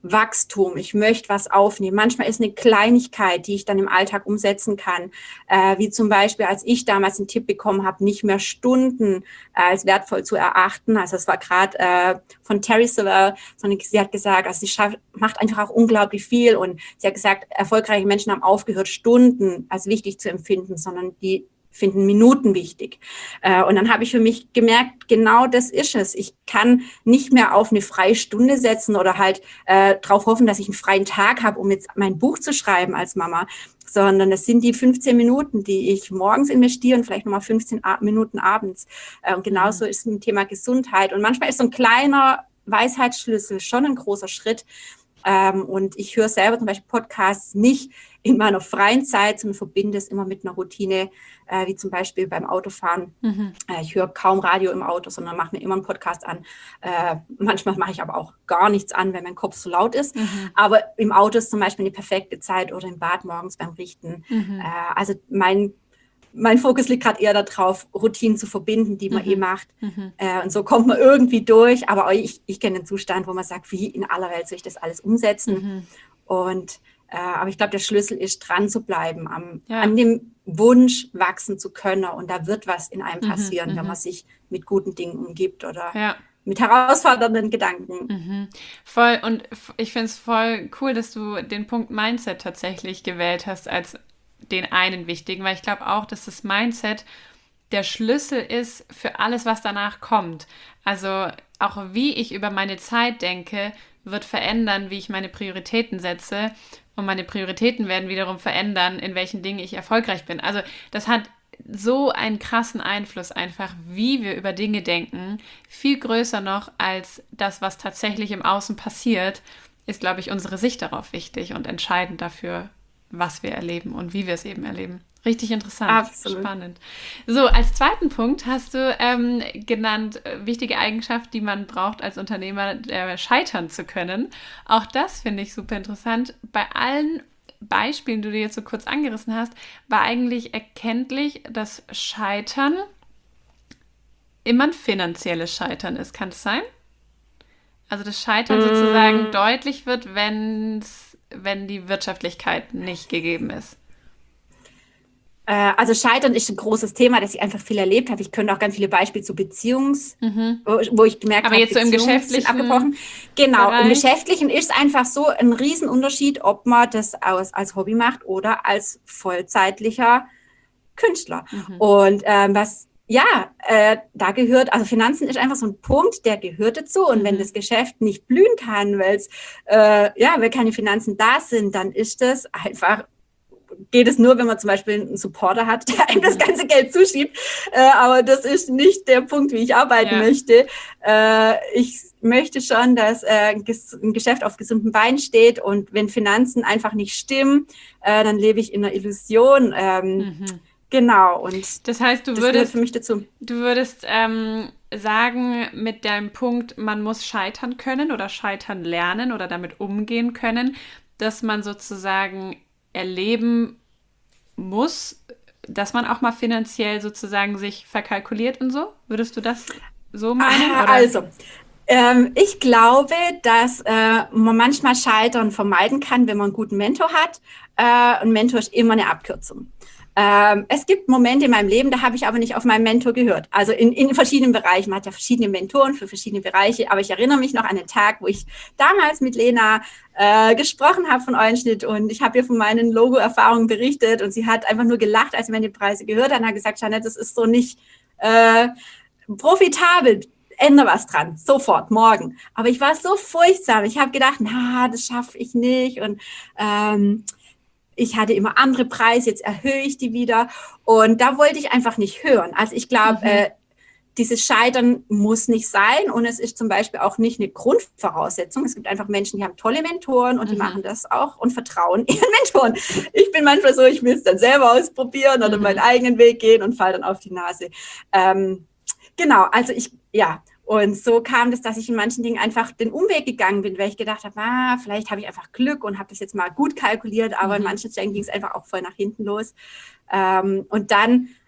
Wachstum, ich möchte was aufnehmen. Manchmal ist eine Kleinigkeit, die ich dann im Alltag umsetzen kann, äh, wie zum Beispiel, als ich damals einen Tipp bekommen habe, nicht mehr Stunden äh, als wertvoll zu erachten. Also es war gerade äh, von Terry Silver, sondern sie hat gesagt, also sie schafft, macht einfach auch unglaublich viel und sie hat gesagt, erfolgreiche Menschen haben aufgehört, Stunden als wichtig zu empfinden, sondern die finden Minuten wichtig. Äh, und dann habe ich für mich gemerkt, genau das ist es. Ich kann nicht mehr auf eine freie Stunde setzen oder halt äh, darauf hoffen, dass ich einen freien Tag habe, um jetzt mein Buch zu schreiben als Mama, sondern es sind die fünfzehn Minuten, die ich morgens investiere und vielleicht nochmal fünfzehn Minuten abends. Äh, und genauso ist es mit dem Thema Gesundheit. Und manchmal ist so ein kleiner Weisheitsschlüssel schon ein großer Schritt. Ähm, und ich höre selber zum Beispiel Podcasts nicht in meiner freien Zeit, sondern verbinde es immer mit einer Routine, äh, wie zum Beispiel beim Autofahren. Mhm. Äh, ich höre kaum Radio im Auto, sondern mache mir immer einen Podcast an. Äh, manchmal mache ich aber auch gar nichts an, wenn mein Kopf so laut ist. Mhm. Aber im Auto ist zum Beispiel eine perfekte Zeit oder im Bad morgens beim Richten. Mhm. Äh, also mein Mein Fokus liegt gerade eher darauf, Routinen zu verbinden, die man mhm. eh macht. Mhm. Äh, und so kommt man irgendwie durch. Aber ich, ich kenne den Zustand, wo man sagt, wie in aller Welt soll ich das alles umsetzen? Mhm. Und äh, aber ich glaube, der Schlüssel ist, dran zu bleiben, am, ja. an dem Wunsch, wachsen zu können. Und da wird was in einem passieren, mhm. wenn man sich mit guten Dingen umgibt oder ja. mit herausfordernden Gedanken. Mhm. Voll. Und ich finde es voll cool, dass du den Punkt Mindset tatsächlich gewählt hast als den einen wichtigen, weil ich glaube auch, dass das Mindset der Schlüssel ist für alles, was danach kommt. Also auch wie ich über meine Zeit denke, wird verändern, wie ich meine Prioritäten setze und meine Prioritäten werden wiederum verändern, in welchen Dingen ich erfolgreich bin. Also das hat so einen krassen Einfluss einfach, wie wir über Dinge denken, viel größer noch als das, was tatsächlich im Außen passiert, ist, glaube ich, unsere Sicht darauf wichtig und entscheidend dafür, was wir erleben und wie wir es eben erleben. Richtig interessant, Absolut. Spannend. So, als zweiten Punkt hast du ähm, genannt, wichtige Eigenschaft, die man braucht als Unternehmer, äh, scheitern zu können. Auch das finde ich super interessant. Bei allen Beispielen, die du jetzt so kurz angerissen hast, war eigentlich erkenntlich, dass Scheitern immer ein finanzielles Scheitern ist. Kann das sein? Also das Scheitern mm. sozusagen deutlich wird, wenn's wenn die Wirtschaftlichkeit nicht gegeben ist? Also Scheitern ist ein großes Thema, das ich einfach viel erlebt habe. Ich könnte auch ganz viele Beispiele zu Beziehungs, mhm. wo, wo ich gemerkt habe, Aber jetzt so im Geschäftlichen abgebrochen. Genau, Bereich. Im Geschäftlichen ist es einfach so ein Riesenunterschied, ob man das aus, als Hobby macht oder als vollzeitlicher Künstler. Mhm. Und ähm, was Ja, äh, da gehört, also Finanzen ist einfach so ein Punkt, der gehört dazu. Und mhm. wenn das Geschäft nicht blühen kann, weil es, äh, ja, weil keine Finanzen da sind, dann ist das einfach, geht es nur, wenn man zum Beispiel einen Supporter hat, der einem mhm. das ganze Geld zuschiebt. Äh, aber das ist nicht der Punkt, wie ich arbeiten ja. möchte. Äh, ich möchte schon, dass äh, ein Geschäft auf gesundem Bein steht. Und wenn Finanzen einfach nicht stimmen, äh, dann lebe ich in einer Illusion. Ähm, mhm. Genau, und das heißt, du das würdest, gehört für mich dazu. Du würdest ähm, sagen, mit deinem Punkt, man muss scheitern können oder scheitern lernen oder damit umgehen können, dass man sozusagen erleben muss, dass man auch mal finanziell sozusagen sich verkalkuliert und so? Würdest du das so meinen? Ah, oder? Also, ähm, ich glaube, dass äh, man manchmal Scheitern vermeiden kann, wenn man einen guten Mentor hat. Äh, ein Mentor ist immer eine Abkürzung. Ähm, es gibt Momente in meinem Leben, da habe ich aber nicht auf meinen Mentor gehört. Also in, in verschiedenen Bereichen. Man hat ja verschiedene Mentoren für verschiedene Bereiche. Aber ich erinnere mich noch an den Tag, wo ich damals mit Lena äh, gesprochen habe von Eulenschnitt und ich habe ihr von meinen Logo-Erfahrungen berichtet und sie hat einfach nur gelacht, als sie meine Preise gehört hat und hat gesagt, Jeanette, das ist so nicht äh, profitabel. Ändere was dran, sofort, morgen. Aber ich war so furchtsam. Ich habe gedacht, na, das schaffe ich nicht und ähm, ich hatte immer andere Preise, jetzt erhöhe ich die wieder. Und da wollte ich einfach nicht hören. Also ich glaube, mhm. äh, dieses Scheitern muss nicht sein. Und es ist zum Beispiel auch nicht eine Grundvoraussetzung. Es gibt einfach Menschen, die haben tolle Mentoren und die mhm. machen das auch und vertrauen ihren Mentoren. Ich bin manchmal so, ich will es dann selber ausprobieren oder mhm. meinen eigenen Weg gehen und falle dann auf die Nase. Ähm, genau, also ich, ja. Und so kam das, dass ich in manchen Dingen einfach den Umweg gegangen bin, weil ich gedacht habe, ah, vielleicht habe ich einfach Glück und habe das jetzt mal gut kalkuliert, aber mhm. in manchen Stellen ging es einfach auch voll nach hinten los. Ähm, und dann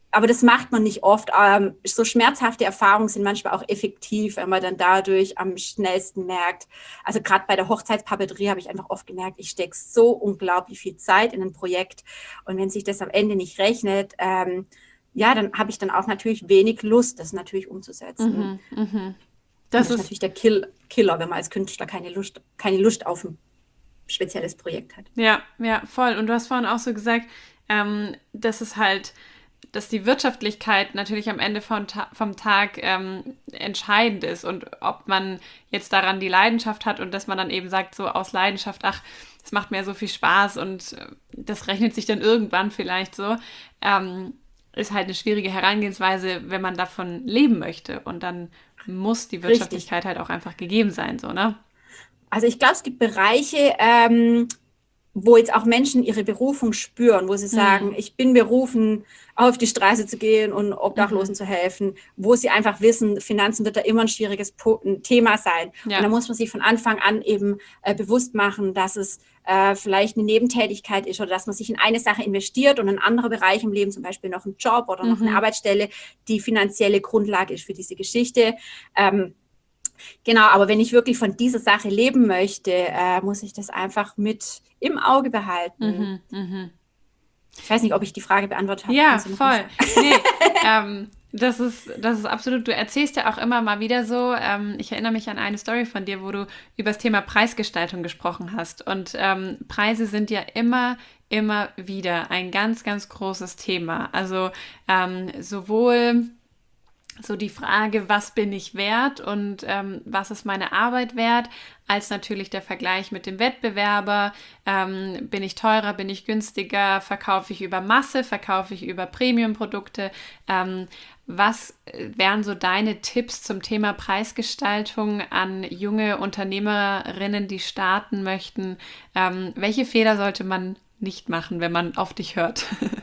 aber das macht man nicht oft. Ähm, so schmerzhafte Erfahrungen sind manchmal auch effektiv, wenn man dann dadurch am schnellsten merkt. Also gerade bei der Hochzeitspapeterie habe ich einfach oft gemerkt, ich stecke so unglaublich viel Zeit in ein Projekt. Und wenn sich das am Ende nicht rechnet, ähm, ja, dann habe ich dann auch natürlich wenig Lust, das natürlich umzusetzen. Mhm, mhm. Und Das das ist ist, natürlich der Kill Killer, wenn man als Künstler keine Lust, keine Lust auf ein spezielles Projekt hat. ja, ja, voll. Und du hast vorhin auch so gesagt, ähm, dass es halt, dass die Wirtschaftlichkeit natürlich am Ende von Ta vom Tag ähm, entscheidend ist und ob man jetzt daran die Leidenschaft hat und dass man dann eben sagt, so aus Leidenschaft, ach, es macht mir so viel Spaß und äh, das rechnet sich dann irgendwann vielleicht so, ähm, ist halt eine schwierige Herangehensweise, wenn man davon leben möchte. Und dann muss die Richtig. Wirtschaftlichkeit halt auch einfach gegeben sein, so, ne? Also ich glaube, es gibt Bereiche, ähm, wo jetzt auch Menschen ihre Berufung spüren, wo sie sagen, Hm. ich bin berufen, auf die Straße zu gehen und Mhm. Obdachlosen zu helfen, wo sie einfach wissen, Finanzen wird da immer ein schwieriges po ein Thema sein. Und da Ja. muss man sich von Anfang an eben äh, bewusst machen, dass es äh, vielleicht eine Nebentätigkeit ist oder dass man sich in eine Sache investiert und ein anderer Bereich im Leben, zum Beispiel noch ein Job oder noch eine Mhm. Arbeitsstelle, die finanzielle Grundlage ist für diese Geschichte. Ähm, Genau, aber wenn ich wirklich von dieser Sache leben möchte, äh, muss ich das einfach mit im Auge behalten. Mhm. Mhm. Ich weiß nicht, ob ich die Frage beantwortet habe. Ja, Kannst du noch mal voll. sagen? Nee, ähm, das ist, das ist absolut, du erzählst ja auch immer mal wieder so, ähm, ich erinnere mich an eine Story von dir, wo du über das Thema Preisgestaltung gesprochen hast. Und ähm, Preise sind ja immer, immer wieder ein ganz, ganz großes Thema. Also ähm, sowohl so die Frage, was bin ich wert und ähm, was ist meine Arbeit wert, als natürlich der Vergleich mit dem Wettbewerber. Ähm, bin ich teurer, bin ich günstiger, verkaufe ich über Masse, verkaufe ich über Premium-Produkte. Ähm, was wären so deine Tipps zum Thema Preisgestaltung an junge Unternehmerinnen, die starten möchten? Ähm, welche Fehler sollte man nicht machen, wenn man auf dich hört?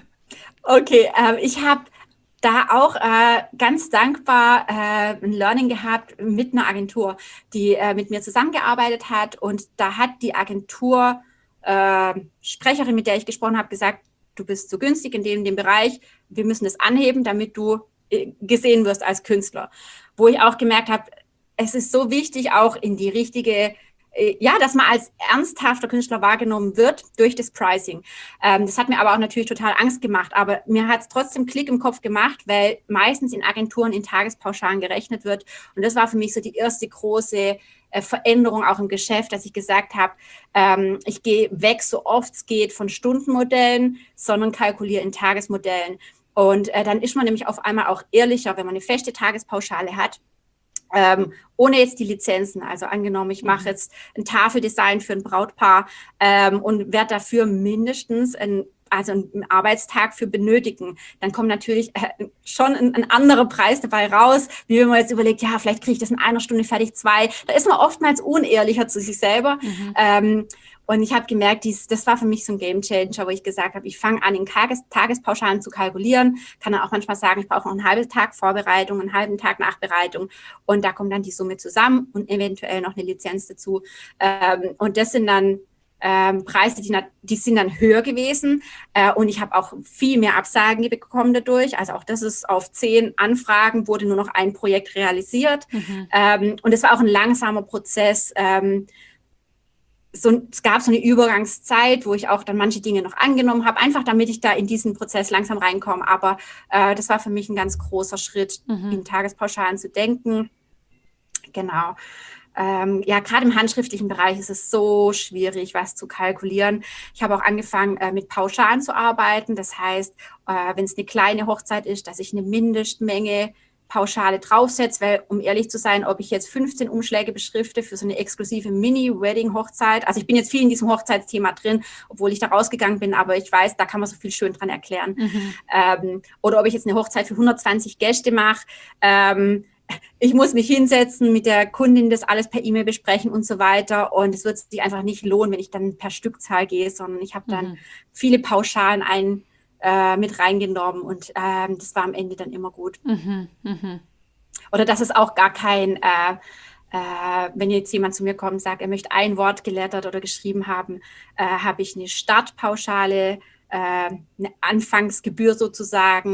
Okay, ähm, ich habe da auch äh, ganz dankbar äh, ein Learning gehabt mit einer Agentur, die äh, mit mir zusammengearbeitet hat. Und da hat die Agentur äh, Sprecherin, mit der ich gesprochen habe, gesagt, du bist so günstig in dem, dem Bereich, wir müssen das anheben, damit du äh, gesehen wirst als Künstler. Wo ich auch gemerkt habe, es ist so wichtig, auch in die richtige äh, ja, dass man als ernsthafter Künstler wahrgenommen wird durch das Pricing. Ähm, das hat mir aber auch natürlich total Angst gemacht, aber mir hat es trotzdem Klick im Kopf gemacht, weil meistens in Agenturen in Tagespauschalen gerechnet wird. Und das war für mich so die erste große äh, Veränderung auch im Geschäft, dass ich gesagt habe, ähm, ich gehe weg, so oft es geht, von Stundenmodellen, sondern kalkuliere in Tagesmodellen. Und äh, dann ist man nämlich auf einmal auch ehrlicher, wenn man eine feste Tagespauschale hat. Ähm, ohne jetzt die Lizenzen. Also angenommen, ich mache Mhm. jetzt ein Tafeldesign für ein Brautpaar ähm, und werde dafür mindestens ein, also einen Arbeitstag für benötigen. Dann kommt natürlich äh, schon ein, ein anderer Preis dabei raus, wie wenn man jetzt überlegt, ja, vielleicht kriege ich das in einer Stunde fertig, zwei. Da ist man oftmals unehrlicher zu sich selber. Mhm. Ähm, und ich habe gemerkt, dies, das war für mich so ein Gamechanger, wo ich gesagt habe, ich fange an, in Tages, Tagespauschalen zu kalkulieren, kann dann auch manchmal sagen, ich brauche noch einen halben Tag Vorbereitung, einen halben Tag Nachbereitung und da kommt dann die Summe zusammen und eventuell noch eine Lizenz dazu. Ähm, und das sind dann ähm, Preise, die, die sind dann höher gewesen äh, und ich habe auch viel mehr Absagen bekommen dadurch. Also auch das ist auf zehn Anfragen wurde nur noch ein Projekt realisiert Mhm. ähm, und es war auch ein langsamer Prozess. Ähm, so, es gab so eine Übergangszeit, wo ich auch dann manche Dinge noch angenommen habe, einfach damit ich da in diesen Prozess langsam reinkomme. Aber äh, das war für mich ein ganz großer Schritt, Mhm. in Tagespauschalen zu denken. Genau. Ähm, ja, gerade im handschriftlichen Bereich ist es so schwierig, was zu kalkulieren. Ich habe auch angefangen, äh, mit Pauschalen zu arbeiten. Das heißt, äh, wenn es eine kleine Hochzeit ist, dass ich eine Mindestmenge Pauschale draufsetze, weil, um ehrlich zu sein, ob ich jetzt fünfzehn Umschläge beschrifte für so eine exklusive Mini-Wedding-Hochzeit, also ich bin jetzt viel in diesem Hochzeitsthema drin, obwohl ich da rausgegangen bin, aber ich weiß, da kann man so viel schön dran erklären. Mhm. Ähm, oder ob ich jetzt eine Hochzeit für hundertzwanzig Gäste mache, ähm, ich muss mich hinsetzen, mit der Kundin das alles per E-Mail besprechen und so weiter. Und es wird sich einfach nicht lohnen, wenn ich dann per Stückzahl gehe, sondern ich habe dann Mhm. viele Pauschalen ein, äh, mit reingenommen und ähm, das war am Ende dann immer gut. Mhm. Mhm. Oder dass es auch gar kein, äh, äh, wenn jetzt jemand zu mir kommt und sagt, er möchte ein Wort gelettert oder geschrieben haben, äh, habe ich eine Startpauschale, äh, eine Anfangsgebühr sozusagen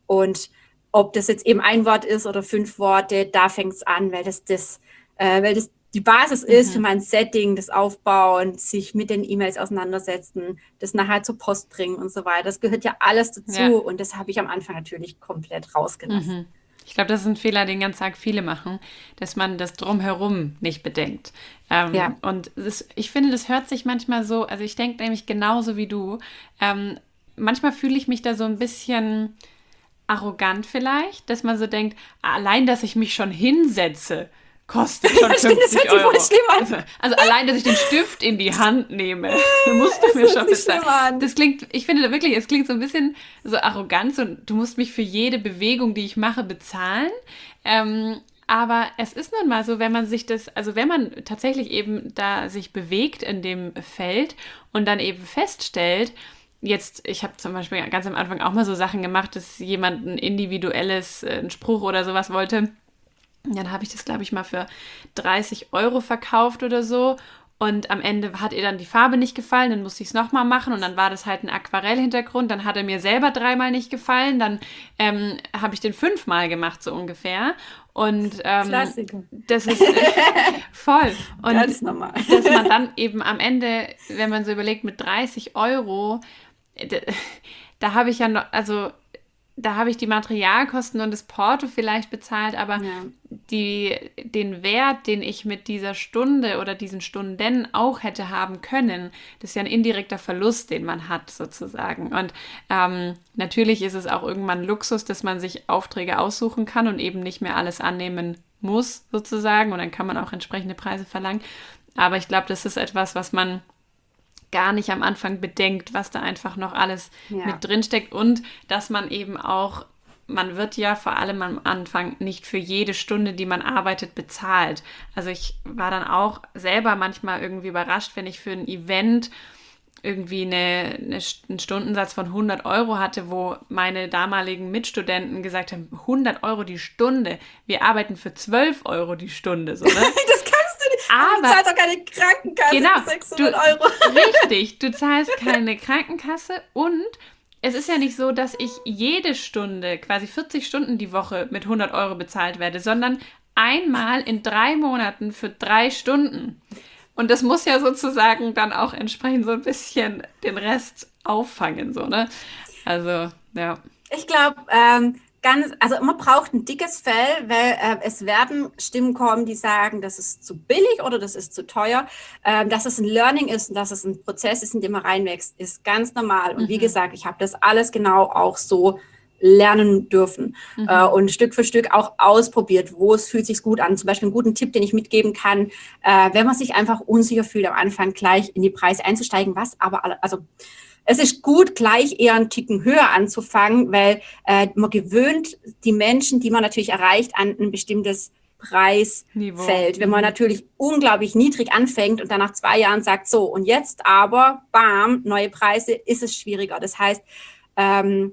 Und ob das jetzt eben ein Wort ist oder fünf Worte, da fängt es an, weil das, das, äh, weil das die Basis ist für Mhm. mein Setting, das Aufbauen, sich mit den E-Mails auseinandersetzen, das nachher zur Post bringen und so weiter. Das gehört ja alles Ja. dazu und das habe ich am Anfang natürlich komplett rausgelassen. Mhm. Ich glaube, das ist ein Fehler, den ganz arg viele machen, dass man das Drumherum nicht bedenkt. Ähm, Ja, und das, ich finde, das hört sich manchmal so, also ich denke nämlich genauso wie du. Ähm, manchmal fühle ich mich da so ein bisschen arrogant vielleicht, dass man so denkt, allein, dass ich mich schon hinsetze, kostet schon das hört sich fünfzig voll Euro. schlimm an. Also, also allein, dass ich den Stift in die Hand nehme, musst du Das mir hört schon sich bezahlen. schlimm an. Das klingt, ich finde wirklich, es klingt so ein bisschen so arrogant und du musst mich für jede Bewegung, die ich mache, bezahlen. Ähm, aber es ist nun mal so, wenn man sich das, also wenn man tatsächlich eben da sich bewegt in dem Feld und dann eben feststellt, jetzt, ich habe zum Beispiel ganz am Anfang auch mal so Sachen gemacht, dass jemand ein individuelles, äh, einen Spruch oder sowas wollte. Dann habe ich das, glaube ich, mal für dreißig Euro verkauft oder so. Und am Ende hat ihr dann die Farbe nicht gefallen, dann musste ich es nochmal machen und dann war das halt ein Aquarellhintergrund. Dann hat er mir selber dreimal nicht gefallen, dann ähm, habe ich den fünfmal gemacht, so ungefähr. Und ähm, Klassiker. das ist äh, voll. Und Ganz normal. dass man dann eben am Ende, wenn man so überlegt, mit dreißig Euro, da, da habe ich ja noch, also da habe ich die Materialkosten und das Porto vielleicht bezahlt, aber Ja. die, den Wert, den ich mit dieser Stunde oder diesen Stunden auch hätte haben können, das ist ja ein indirekter Verlust, den man hat sozusagen. Und ähm, natürlich ist es auch irgendwann Luxus, dass man sich Aufträge aussuchen kann und eben nicht mehr alles annehmen muss sozusagen. Und dann kann man auch entsprechende Preise verlangen. Aber ich glaube, das ist etwas, was man gar nicht am Anfang bedenkt, was da einfach noch alles Ja. mit drin steckt und dass man eben auch, man wird ja vor allem am Anfang nicht für jede Stunde, die man arbeitet, bezahlt. Also ich war dann auch selber manchmal irgendwie überrascht, wenn ich für ein Event irgendwie eine, eine, einen Stundensatz von hundert Euro hatte, wo meine damaligen Mitstudenten gesagt haben, hundert Euro die Stunde, wir arbeiten für zwölf Euro die Stunde. So, ne? Das kannst du nicht. Aber- du zahlst doch keine Krankenkasse Genau, für sechshundert du- Euro. Richtig, du zahlst keine Krankenkasse und es ist ja nicht so, dass ich jede Stunde, quasi vierzig Stunden die Woche mit hundert Euro bezahlt werde, sondern einmal in drei Monaten für drei Stunden. Und das muss ja sozusagen dann auch entsprechend so ein bisschen den Rest auffangen, so, ne? Also, ja. Ich glaube, ähm, ganz, also man braucht ein dickes Fell, weil äh, es werden Stimmen kommen, die sagen, das ist zu billig oder das ist zu teuer. Ähm, dass es ein Learning ist und dass es ein Prozess ist, in dem man reinwächst, ist ganz normal. Und wie Mhm. gesagt, ich habe das alles genau auch so lernen dürfen Mhm. äh, und Stück für Stück auch ausprobiert, wo es fühlt sich gut an. Zum Beispiel einen guten Tipp, den ich mitgeben kann, äh, wenn man sich einfach unsicher fühlt, am Anfang gleich in die Preise einzusteigen, was aber, alle, also es ist gut, gleich eher einen Ticken höher anzufangen, weil äh, man gewöhnt die Menschen, die man natürlich erreicht, an ein bestimmtes Niveau. Preisfeld. Wenn man Mhm. natürlich unglaublich niedrig anfängt und dann nach zwei Jahren sagt, so, und jetzt aber, bam, neue Preise, ist es schwieriger. Das heißt, ähm,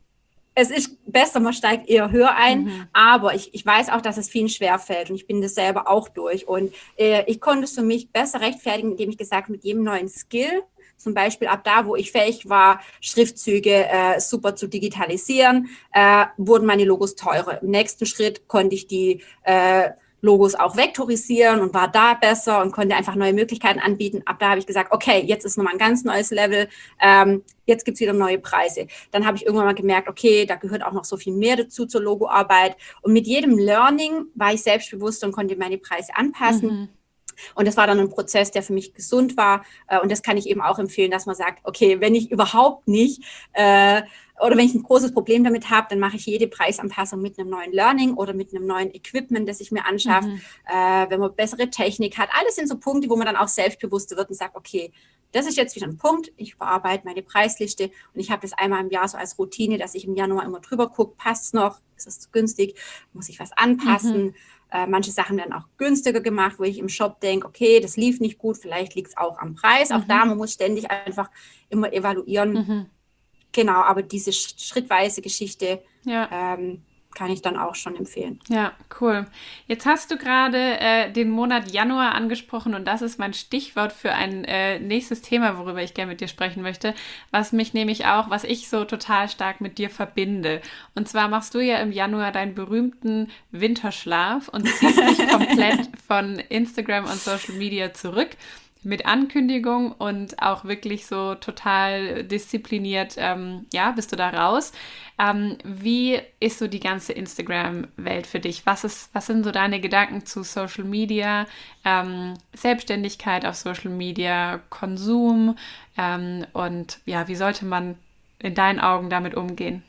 es ist besser, man steigt eher höher ein, Mhm. aber ich, ich weiß auch, dass es vielen schwerfällt und ich bin das selber auch durch. Und äh, ich konnte es für mich besser rechtfertigen, indem ich gesagt habe, mit jedem neuen Skill, zum Beispiel ab da, wo ich fähig war, Schriftzüge äh, super zu digitalisieren, äh, wurden meine Logos teurer. Im nächsten Schritt konnte ich die äh, Logos auch vektorisieren und war da besser und konnte einfach neue Möglichkeiten anbieten. Ab da habe ich gesagt, okay, jetzt ist nochmal ein ganz neues Level, ähm, jetzt gibt's wieder neue Preise. Dann habe ich irgendwann mal gemerkt, okay, da gehört auch noch so viel mehr dazu zur Logoarbeit. Und mit jedem Learning war ich selbstbewusst und konnte meine Preise anpassen. Mhm. Und das war dann ein Prozess, der für mich gesund war. Äh, Und das kann ich eben auch empfehlen, dass man sagt, okay, wenn ich überhaupt nicht äh, oder wenn ich ein großes Problem damit habe, dann mache ich jede Preisanpassung mit einem neuen Learning oder mit einem neuen Equipment, das ich mir anschaffe. Mhm. Äh, wenn man bessere Technik hat. Alles sind so Punkte, wo man dann auch selbstbewusster wird und sagt, okay, das ist jetzt wieder ein Punkt. Ich bearbeite meine Preisliste und ich habe das einmal im Jahr so als Routine, dass ich im Januar immer drüber gucke, passt es noch, ist es zu günstig, muss ich was anpassen. Mhm. Äh, manche Sachen werden auch günstiger gemacht, wo ich im Shop denke, okay, das lief nicht gut, vielleicht liegt es auch am Preis. Auch Mhm. da, man muss ständig einfach immer evaluieren. Mhm. Genau, aber diese sch- schrittweise Geschichte Ja. ähm, kann ich dann auch schon empfehlen. Ja, cool. Jetzt hast du gerade äh, den Monat Januar angesprochen und das ist mein Stichwort für ein äh, nächstes Thema, worüber ich gerne mit dir sprechen möchte, was mich nämlich auch, was ich so total stark mit dir verbinde. Und zwar machst du ja im Januar deinen berühmten Winterschlaf und ziehst dich komplett von Instagram und Social Media zurück. Mit Ankündigung und auch wirklich so total diszipliniert, ähm, ja, bist du da raus. Ähm, wie ist so die ganze Instagram-Welt für dich? Was ist, was sind so deine Gedanken zu Social Media, ähm, Selbstständigkeit auf Social Media, Konsum ähm, und ja, wie sollte man in deinen Augen damit umgehen?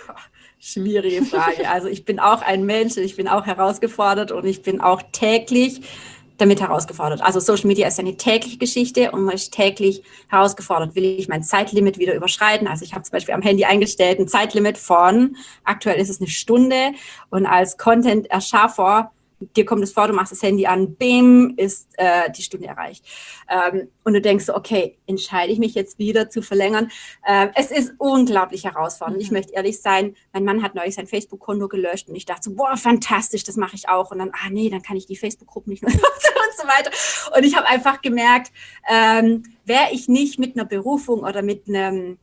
Schwierige Frage. Also ich bin auch ein Mensch, ich bin auch herausgefordert und ich bin auch täglich damit herausgefordert. Also Social Media ist ja eine tägliche Geschichte und man ist täglich herausgefordert. Will ich mein Zeitlimit wieder überschreiten? Also ich habe zum Beispiel am Handy eingestellt ein Zeitlimit von, aktuell ist es eine Stunde und als Content-Erschaffer, dir kommt es vor, du machst das Handy an, bim, ist äh, die Stunde erreicht. Ähm, und du denkst so, okay, entscheide ich mich jetzt wieder zu verlängern? Äh, es ist unglaublich herausfordernd. Mhm. Ich möchte ehrlich sein, mein Mann hat neulich sein Facebook-Konto gelöscht und ich dachte so, boah, fantastisch, das mache ich auch. Und dann, ah nee, dann kann ich die Facebook-Gruppen nicht mehr nutzen und so weiter. Und ich habe einfach gemerkt, ähm, wäre ich nicht mit einer Berufung oder mit einem,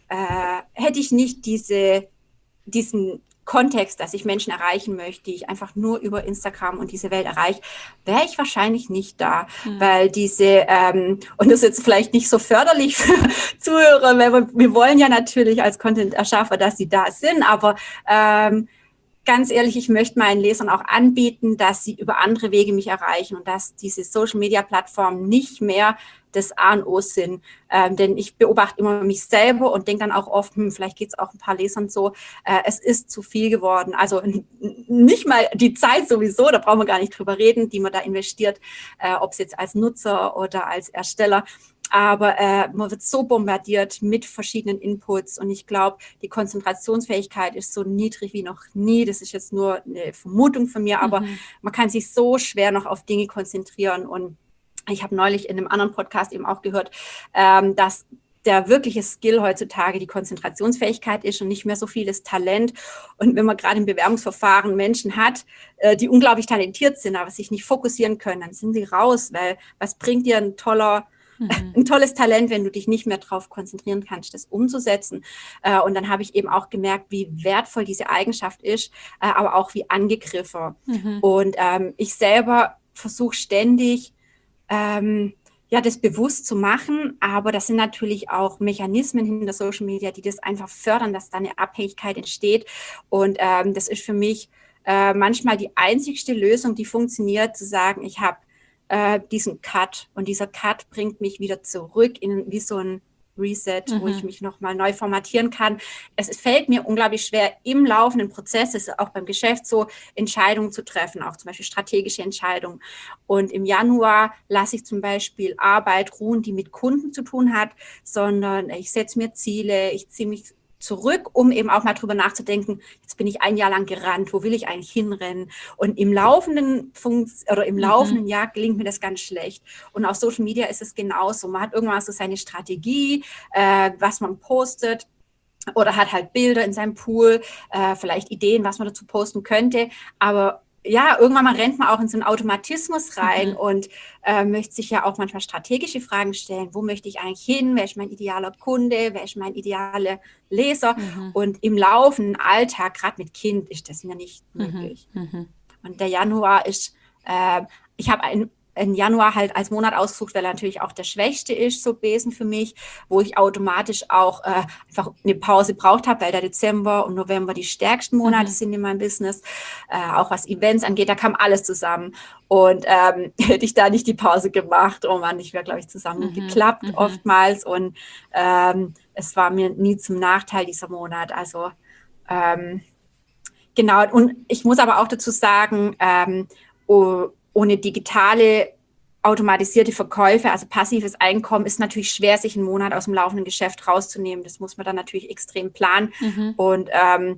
äh, hätte ich nicht diese, diesen Kontext, dass ich Menschen erreichen möchte, die ich einfach nur über Instagram und diese Welt erreiche, wäre ich wahrscheinlich nicht da, mhm. weil diese, ähm, und das ist jetzt vielleicht nicht so förderlich für Zuhörer, weil wir, wir wollen ja natürlich als Content-Erschaffer, dass sie da sind, aber ähm, ganz ehrlich, ich möchte meinen Lesern auch anbieten, dass sie über andere Wege mich erreichen und dass diese Social-Media-Plattformen nicht mehr das A und O sind. Ähm, denn ich beobachte immer mich selber und denke dann auch oft, hm, vielleicht geht es auch ein paar Lesern so, äh, es ist zu viel geworden. Also n- nicht mal die Zeit sowieso, da brauchen wir gar nicht drüber reden, die man da investiert, äh, ob es jetzt als Nutzer oder als Ersteller. Aber äh, man wird so bombardiert mit verschiedenen Inputs und ich glaube, die Konzentrationsfähigkeit ist so niedrig wie noch nie. Das ist jetzt nur eine Vermutung von mir, aber mhm. man kann sich so schwer noch auf Dinge konzentrieren. Und ich habe neulich in einem anderen Podcast eben auch gehört, ähm, dass der wirkliche Skill heutzutage die Konzentrationsfähigkeit ist und nicht mehr so vieles Talent. Und wenn man gerade im Bewerbungsverfahren Menschen hat, äh, die unglaublich talentiert sind, aber sich nicht fokussieren können, dann sind sie raus, weil was bringt dir ein toller Mhm. ein tolles Talent, wenn du dich nicht mehr darauf konzentrieren kannst, das umzusetzen. Äh, und dann habe ich eben auch gemerkt, wie wertvoll diese Eigenschaft ist, äh, aber auch wie angegriffen. Mhm. Und ähm, ich selber versuche ständig, ähm, ja, das bewusst zu machen, aber das sind natürlich auch Mechanismen hinter Social Media, die das einfach fördern, dass da eine Abhängigkeit entsteht. Und ähm, das ist für mich äh, manchmal die einzigste Lösung, die funktioniert, zu sagen, ich habe diesen Cut und dieser Cut bringt mich wieder zurück in wie so ein Reset, mhm. wo ich mich nochmal neu formatieren kann. Es, es fällt mir unglaublich schwer, im laufenden Prozess, es ist auch beim Geschäft so, Entscheidungen zu treffen, auch zum Beispiel strategische Entscheidungen. Und im Januar lasse ich zum Beispiel Arbeit ruhen, die mit Kunden zu tun hat, sondern ich setze mir Ziele, ich ziehe mich zurück, um eben auch mal drüber nachzudenken, jetzt bin ich ein Jahr lang gerannt, wo will ich eigentlich hinrennen? Und im laufenden Funks- oder im mhm. laufenden Jahr gelingt mir das ganz schlecht. Und auf Social Media ist es genauso. Man hat irgendwann so seine Strategie, äh, was man postet. Oder hat halt Bilder in seinem Pool, äh, vielleicht Ideen, was man dazu posten könnte. Aber ja, irgendwann mal rennt man auch in so einen Automatismus rein mhm. und äh, möchte sich ja auch manchmal strategische Fragen stellen. Wo möchte ich eigentlich hin? Wer ist mein idealer Kunde? Wer ist mein idealer Leser? Mhm. Und im laufenden Alltag, gerade mit Kind, ist das mir nicht mhm. möglich. Mhm. Und der Januar ist, äh, ich habe ein im Januar halt als Monat ausgesucht, weil er natürlich auch der schwächste ist, so Besen für mich, wo ich automatisch auch äh, einfach eine Pause braucht habe, weil der Dezember und November die stärksten Monate mhm. sind in meinem Business, äh, auch was Events angeht, da kam alles zusammen. Und ähm, hätte ich da nicht die Pause gemacht, oh Mann, ich wäre, glaube ich, zusammengeklappt mhm. oftmals und ähm, es war mir nie zum Nachteil dieser Monat. Also ähm, genau, und ich muss aber auch dazu sagen, ähm, oh, ohne digitale, automatisierte Verkäufe, also passives Einkommen, ist natürlich schwer, sich einen Monat aus dem laufenden Geschäft rauszunehmen. Das muss man dann natürlich extrem planen. Mhm. Und ähm,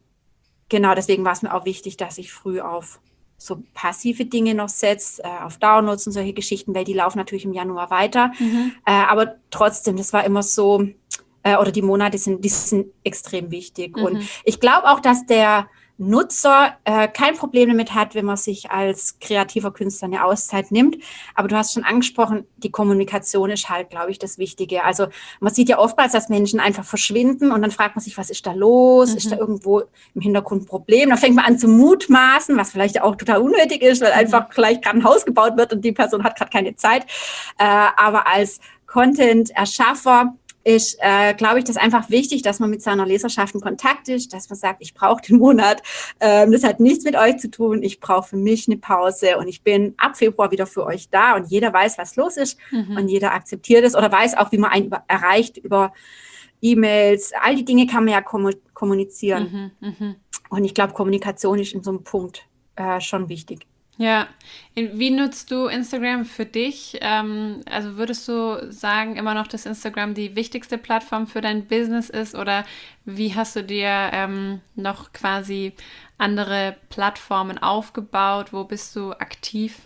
genau deswegen war es mir auch wichtig, dass ich früh auf so passive Dinge noch setze, äh, auf Downloads und solche Geschichten, weil die laufen natürlich im Januar weiter. Mhm. Äh, aber trotzdem, das war immer so, äh, oder die Monate sind, die sind extrem wichtig. Und Mhm. ich glaube auch, dass der Nutzer äh, kein Problem damit hat, wenn man sich als kreativer Künstler eine Auszeit nimmt. Aber du hast schon angesprochen, die Kommunikation ist halt, glaube ich, das Wichtige. Also man sieht ja oftmals, dass Menschen einfach verschwinden und dann fragt man sich, was ist da los? Mhm. Ist da irgendwo im Hintergrund ein Problem? Dann fängt man an zu mutmaßen, was vielleicht auch total unnötig ist, weil Mhm. einfach vielleicht gerade ein Haus gebaut wird und die Person hat gerade keine Zeit. Äh, aber als Content-Erschaffer ist, äh, glaube ich, das einfach wichtig, dass man mit seiner Leserschaft in Kontakt ist, dass man sagt, ich brauche den Monat, ähm, das hat nichts mit euch zu tun, ich brauche für mich eine Pause und ich bin ab Februar wieder für euch da und jeder weiß, was los ist Mhm. und jeder akzeptiert es oder weiß auch, wie man einen über, erreicht über E-Mails, all die Dinge kann man ja kommu- kommunizieren. Mhm. Mhm. Und ich glaube, Kommunikation ist in so einem Punkt äh, schon wichtig. Ja, In, wie nutzt du Instagram für dich? Ähm, also würdest du sagen immer noch, dass Instagram die wichtigste Plattform für dein Business ist oder wie hast du dir ähm, noch quasi andere Plattformen aufgebaut? Wo bist du aktiv?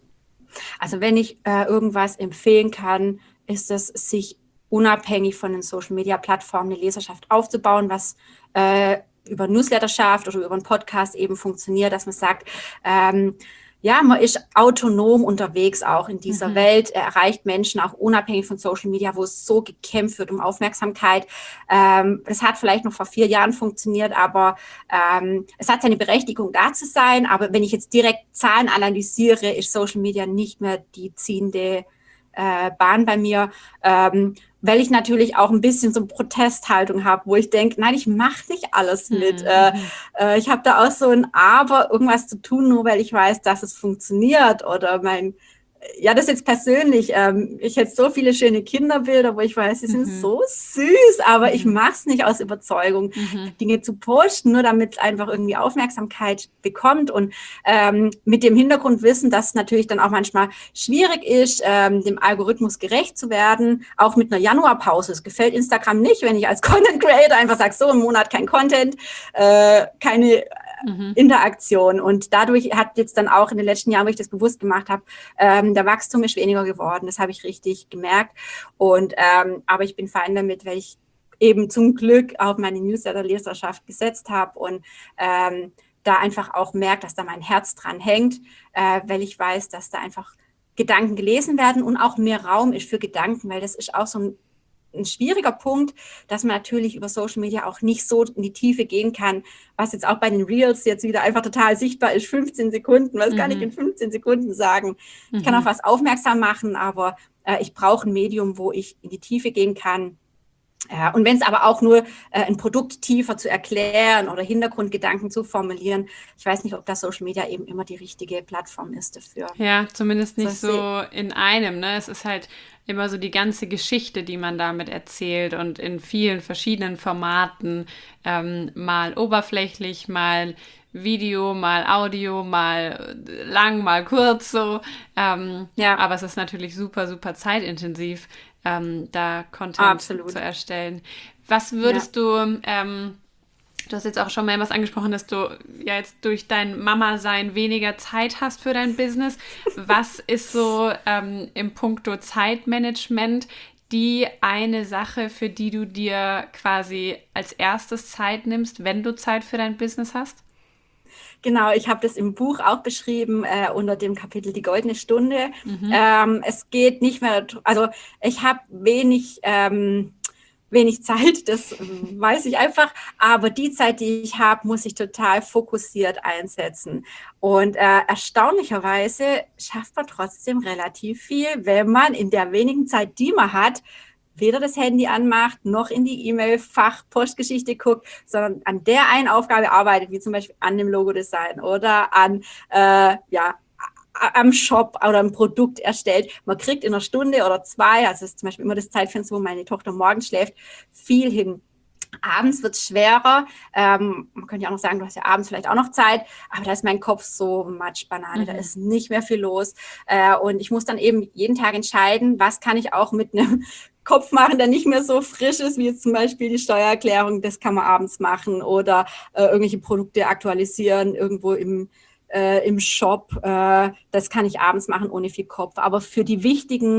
Also wenn ich äh, irgendwas empfehlen kann, ist es, sich unabhängig von den Social-Media-Plattformen eine Leserschaft aufzubauen, was äh, über Newsletter schafft oder über einen Podcast eben funktioniert, dass man sagt, ähm, ja, man ist autonom unterwegs auch in dieser Mhm. Welt, er erreicht Menschen auch unabhängig von Social Media, wo es so gekämpft wird um Aufmerksamkeit. Ähm, das hat vielleicht noch vor vier Jahren funktioniert, aber ähm, es hat seine Berechtigung, da zu sein. Aber wenn ich jetzt direkt Zahlen analysiere, ist Social Media nicht mehr die ziehende äh, Bahn bei mir, ähm, weil ich natürlich auch ein bisschen so eine Protesthaltung habe, wo ich denke, nein, ich mache nicht alles mit. Mhm. Äh, äh, ich habe da auch so ein Aber, irgendwas zu tun, nur weil ich weiß, dass es funktioniert oder mein ja, das jetzt persönlich. Ähm, ich hätte so viele schöne Kinderbilder, wo ich weiß, sie sind Mhm. so süß, aber ich Mhm. mache es nicht aus Überzeugung, Mhm. Dinge zu posten, nur damit es einfach irgendwie Aufmerksamkeit bekommt und ähm, mit dem Hintergrundwissen, dass es natürlich dann auch manchmal schwierig ist, ähm, dem Algorithmus gerecht zu werden, auch mit einer Januarpause. Es gefällt Instagram nicht, wenn ich als Content Creator einfach sage, so im Monat kein Content, äh, keine Mhm. Interaktion. Und dadurch hat jetzt dann auch in den letzten Jahren, wo ich das bewusst gemacht habe, ähm, der Wachstum ist weniger geworden. Das habe ich richtig gemerkt. Und ähm, aber ich bin fein damit, weil ich eben zum Glück auf meine Newsletter-Leserschaft gesetzt habe und ähm, da einfach auch merke, dass da mein Herz dran hängt, äh, weil ich weiß, dass da einfach Gedanken gelesen werden und auch mehr Raum ist für Gedanken, weil das ist auch so ein ein schwieriger Punkt, dass man natürlich über Social Media auch nicht so in die Tiefe gehen kann, was jetzt auch bei den Reels jetzt wieder einfach total sichtbar ist, fünfzehn Sekunden, was kann ich in Mhm. fünfzehn Sekunden sagen? Ich kann auf Mhm. was aufmerksam machen, aber äh, ich brauche ein Medium, wo ich in die Tiefe gehen kann. Ja, und wenn es aber auch nur äh, ein Produkt tiefer zu erklären oder Hintergrundgedanken zu formulieren, ich weiß nicht, ob das Social Media eben immer die richtige Plattform ist dafür. Ja, zumindest So, nicht se- so in einem, ne? Es ist halt immer so die ganze Geschichte, die man damit erzählt und in vielen verschiedenen Formaten, ähm, mal oberflächlich, mal Video, mal Audio, mal lang, mal kurz so. Ähm, ja, aber es ist natürlich super, super zeitintensiv, ähm, da Content zu absolut. erstellen. Was Ja. würdest du, ähm, du hast jetzt auch schon mehrmals angesprochen, dass du ja jetzt durch dein Mama-Sein weniger Zeit hast für dein Business. Was ist so ähm, im Puncto Zeitmanagement die eine Sache, für die du dir quasi als erstes Zeit nimmst, wenn du Zeit für dein Business hast? Genau, ich habe das im Buch auch beschrieben, äh, unter dem Kapitel Die goldene Stunde. Mhm. Ähm, es geht nicht mehr, also ich habe wenig, ähm, wenig Zeit, das weiß ich einfach, aber die Zeit, die ich habe, muss ich total fokussiert einsetzen. Und äh, erstaunlicherweise schafft man trotzdem relativ viel, wenn man in der wenigen Zeit, die man hat, weder das Handy anmacht, noch in die E-Mail-Fach-Postgeschichte guckt, sondern an der einen Aufgabe arbeitet, wie zum Beispiel an dem Logodesign oder an, äh, ja, am Shop oder ein Produkt erstellt. Man kriegt in einer Stunde oder zwei, also das ist zum Beispiel immer das Zeitfenster, wo meine Tochter morgens schläft, viel hin. Abends wird es schwerer. Ähm, man könnte ja auch noch sagen, du hast ja abends vielleicht auch noch Zeit, aber da ist mein Kopf so Matschbanane, da Mhm. ist nicht mehr viel los. Äh, und ich muss dann eben jeden Tag entscheiden, was kann ich auch mit einem Kopf machen, der nicht mehr so frisch ist, wie jetzt zum Beispiel die Steuererklärung, das kann man abends machen oder äh, irgendwelche Produkte aktualisieren irgendwo im äh, im Shop. Äh, das kann ich abends machen ohne viel Kopf. Aber für die wichtigen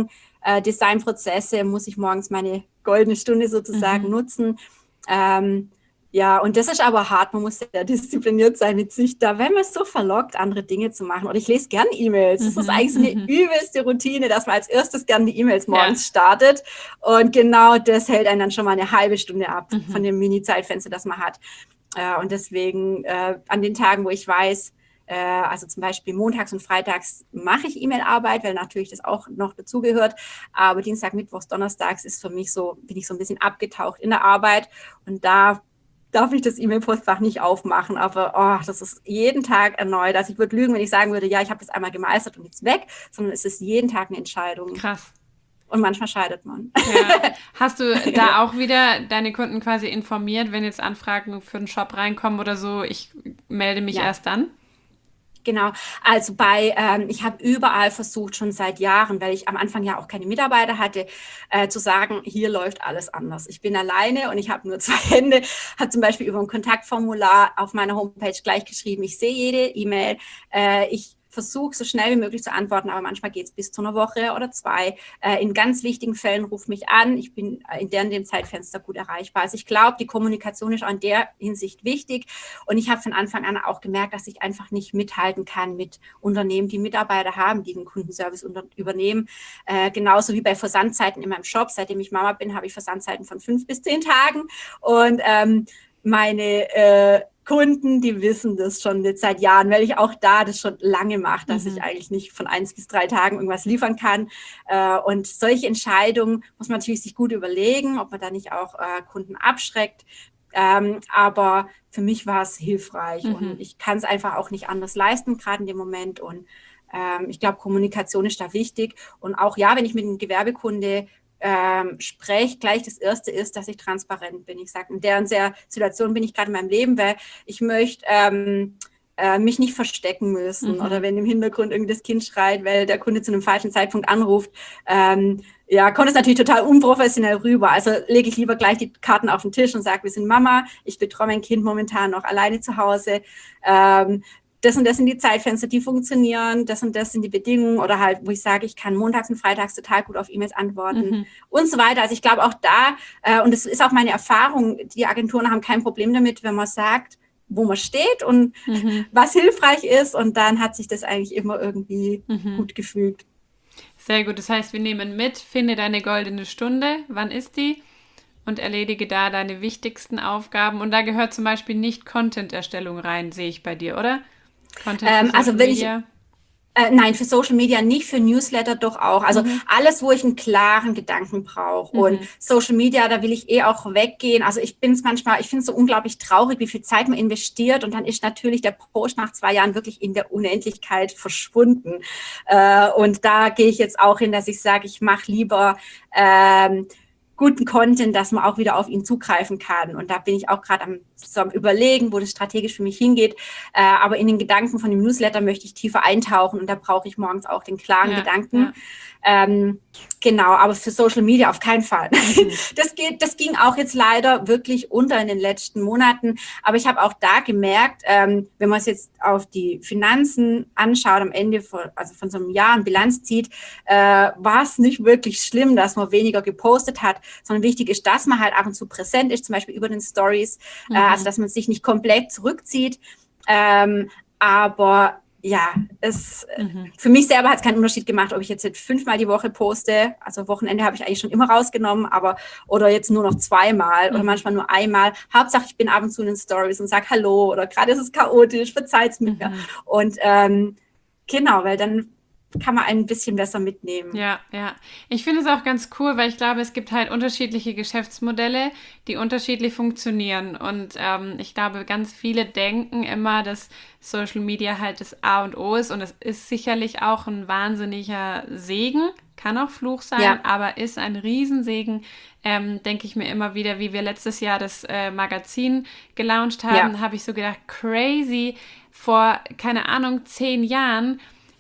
äh, Designprozesse muss ich morgens meine goldene Stunde sozusagen mhm. nutzen. Ähm, Ja, und das ist aber hart. Man muss sehr diszipliniert sein mit sich da, wenn man es so verlockt, andere Dinge zu machen. Oder ich lese gern E-Mails. Das ist eigentlich so eine übelste Routine, dass man als erstes gern die E-Mails morgens ja. startet. Und genau das hält einen dann schon mal eine halbe Stunde ab mhm. von dem Mini-Zeitfenster, das man hat. Äh, und deswegen äh, an den Tagen, wo ich weiß, äh, also zum Beispiel montags und freitags mache ich E-Mail-Arbeit, weil natürlich das auch noch dazugehört. Aber Dienstag, Mittwochs, Donnerstags ist für mich so, bin ich so ein bisschen abgetaucht in der Arbeit. Und da darf ich das E-Mail-Postfach nicht aufmachen, aber oh, das ist jeden Tag erneut. Also ich würde lügen, wenn ich sagen würde, ja, ich habe das einmal gemeistert und jetzt weg, sondern es ist jeden Tag eine Entscheidung. Krass. Und manchmal scheidet man. Ja. Hast du da auch wieder deine Kunden quasi informiert, wenn jetzt Anfragen für den Shop reinkommen oder so, ich melde mich ja. erst dann? Genau, also bei, ähm, ich habe überall versucht, schon seit Jahren, weil ich am Anfang ja auch keine Mitarbeiter hatte, äh, zu sagen, hier läuft alles anders. Ich bin alleine und ich habe nur zwei Hände, habe zum Beispiel über ein Kontaktformular auf meiner Homepage gleich geschrieben, ich sehe jede E-Mail, äh, ich versuche so schnell wie möglich zu antworten, aber manchmal geht es bis zu einer Woche oder zwei. Äh, in ganz wichtigen Fällen ruft mich an, ich bin in der in dem Zeitfenster gut erreichbar. Also ich glaube, die Kommunikation ist auch in der Hinsicht wichtig und ich habe von Anfang an auch gemerkt, dass ich einfach nicht mithalten kann mit Unternehmen, die Mitarbeiter haben, die den Kundenservice unter- übernehmen. Äh, genauso wie bei Versandzeiten in meinem Shop. Seitdem ich Mama bin, habe ich Versandzeiten von fünf bis zehn Tagen und ähm, meine äh, Kunden, die wissen das schon jetzt seit Jahren, weil ich auch da das schon lange mache, dass mhm. ich eigentlich nicht von eins bis drei Tagen irgendwas liefern kann. Äh, und solche Entscheidungen muss man natürlich sich gut überlegen, ob man da nicht auch äh, Kunden abschreckt. Ähm, aber für mich war es hilfreich mhm. und ich kann es einfach auch nicht anders leisten, gerade in dem Moment. Und ähm, ich glaube, Kommunikation ist da wichtig. Und auch ja, wenn ich mit einem Gewerbekunde Ähm, spreche, gleich das Erste ist, dass ich transparent bin. Ich sage, in der und der Situation bin ich gerade in meinem Leben, weil ich möchte ähm, äh, mich nicht verstecken müssen mhm. oder wenn im Hintergrund irgendwie das Kind schreit, weil der Kunde zu einem falschen Zeitpunkt anruft, ähm, ja, kommt es natürlich total unprofessionell rüber. Also lege ich lieber gleich die Karten auf den Tisch und sage, wir sind Mama, ich betreue mein Kind momentan noch alleine zu Hause, ähm, das und das sind die Zeitfenster, die funktionieren, das und das sind die Bedingungen oder halt, wo ich sage, ich kann montags und freitags total gut auf E-Mails antworten mhm. und so weiter. Also ich glaube auch da, äh, und das ist auch meine Erfahrung, die Agenturen haben kein Problem damit, wenn man sagt, wo man steht und mhm. was hilfreich ist und dann hat sich das eigentlich immer irgendwie mhm. gut gefügt. Sehr gut, das heißt, wir nehmen mit, finde deine goldene Stunde, wann ist die? Und erledige da deine wichtigsten Aufgaben und da gehört zum Beispiel nicht Content-Erstellung rein, sehe ich bei dir, oder? Ähm, also wenn Media. ich, äh, nein, für Social Media nicht, für Newsletter doch auch. Also mhm. alles, wo ich einen klaren Gedanken brauche. Mhm. Und Social Media, da will ich eh auch weggehen. Also ich bin es manchmal, ich finde es so unglaublich traurig, wie viel Zeit man investiert. Und dann ist natürlich der Post nach zwei Jahren wirklich in der Unendlichkeit verschwunden. Äh, und da gehe ich jetzt auch hin, dass ich sage, ich mache lieber ähm, guten Content, dass man auch wieder auf ihn zugreifen kann. Und da bin ich auch gerade am, so am Überlegen, wo das strategisch für mich hingeht. Äh, aber in den Gedanken von dem Newsletter möchte ich tiefer eintauchen und da brauche ich morgens auch den klaren ja, Gedanken. Ja. Ähm, genau, aber für Social Media auf keinen Fall. Mhm. Das geht, das ging auch jetzt leider wirklich unter in den letzten Monaten. Aber ich habe auch da gemerkt, ähm, wenn man es jetzt auf die Finanzen anschaut, am Ende von, also von so einem Jahr eine Bilanz zieht, äh, war es nicht wirklich schlimm, dass man weniger gepostet hat, sondern wichtig ist, dass man halt ab und zu präsent ist, zum Beispiel über den Stories, mhm. äh, also dass man sich nicht komplett zurückzieht. Ähm, aber ja, es, mhm. für mich selber hat es keinen Unterschied gemacht, ob ich jetzt, jetzt fünfmal die Woche poste, also Wochenende habe ich eigentlich schon immer rausgenommen, aber oder jetzt nur noch zweimal mhm. oder manchmal nur einmal. Hauptsache, ich bin ab und zu in den Stories und sage Hallo oder gerade ist es chaotisch, verzeiht's mir. Mhm. Und ähm, genau, weil dann kann man ein bisschen besser mitnehmen. Ja, ja. Ich finde es auch ganz cool, weil ich glaube, es gibt halt unterschiedliche Geschäftsmodelle, die unterschiedlich funktionieren. Und ähm, ich glaube, ganz viele denken immer, dass Social Media halt das A und O ist. Und es ist sicherlich auch ein wahnsinniger Segen, kann auch Fluch sein, ja. aber ist ein Riesensegen, ähm, denke ich mir immer wieder, wie wir letztes Jahr das äh, Magazin gelauncht haben, ja. habe ich so gedacht, crazy, vor, keine Ahnung, zehn Jahren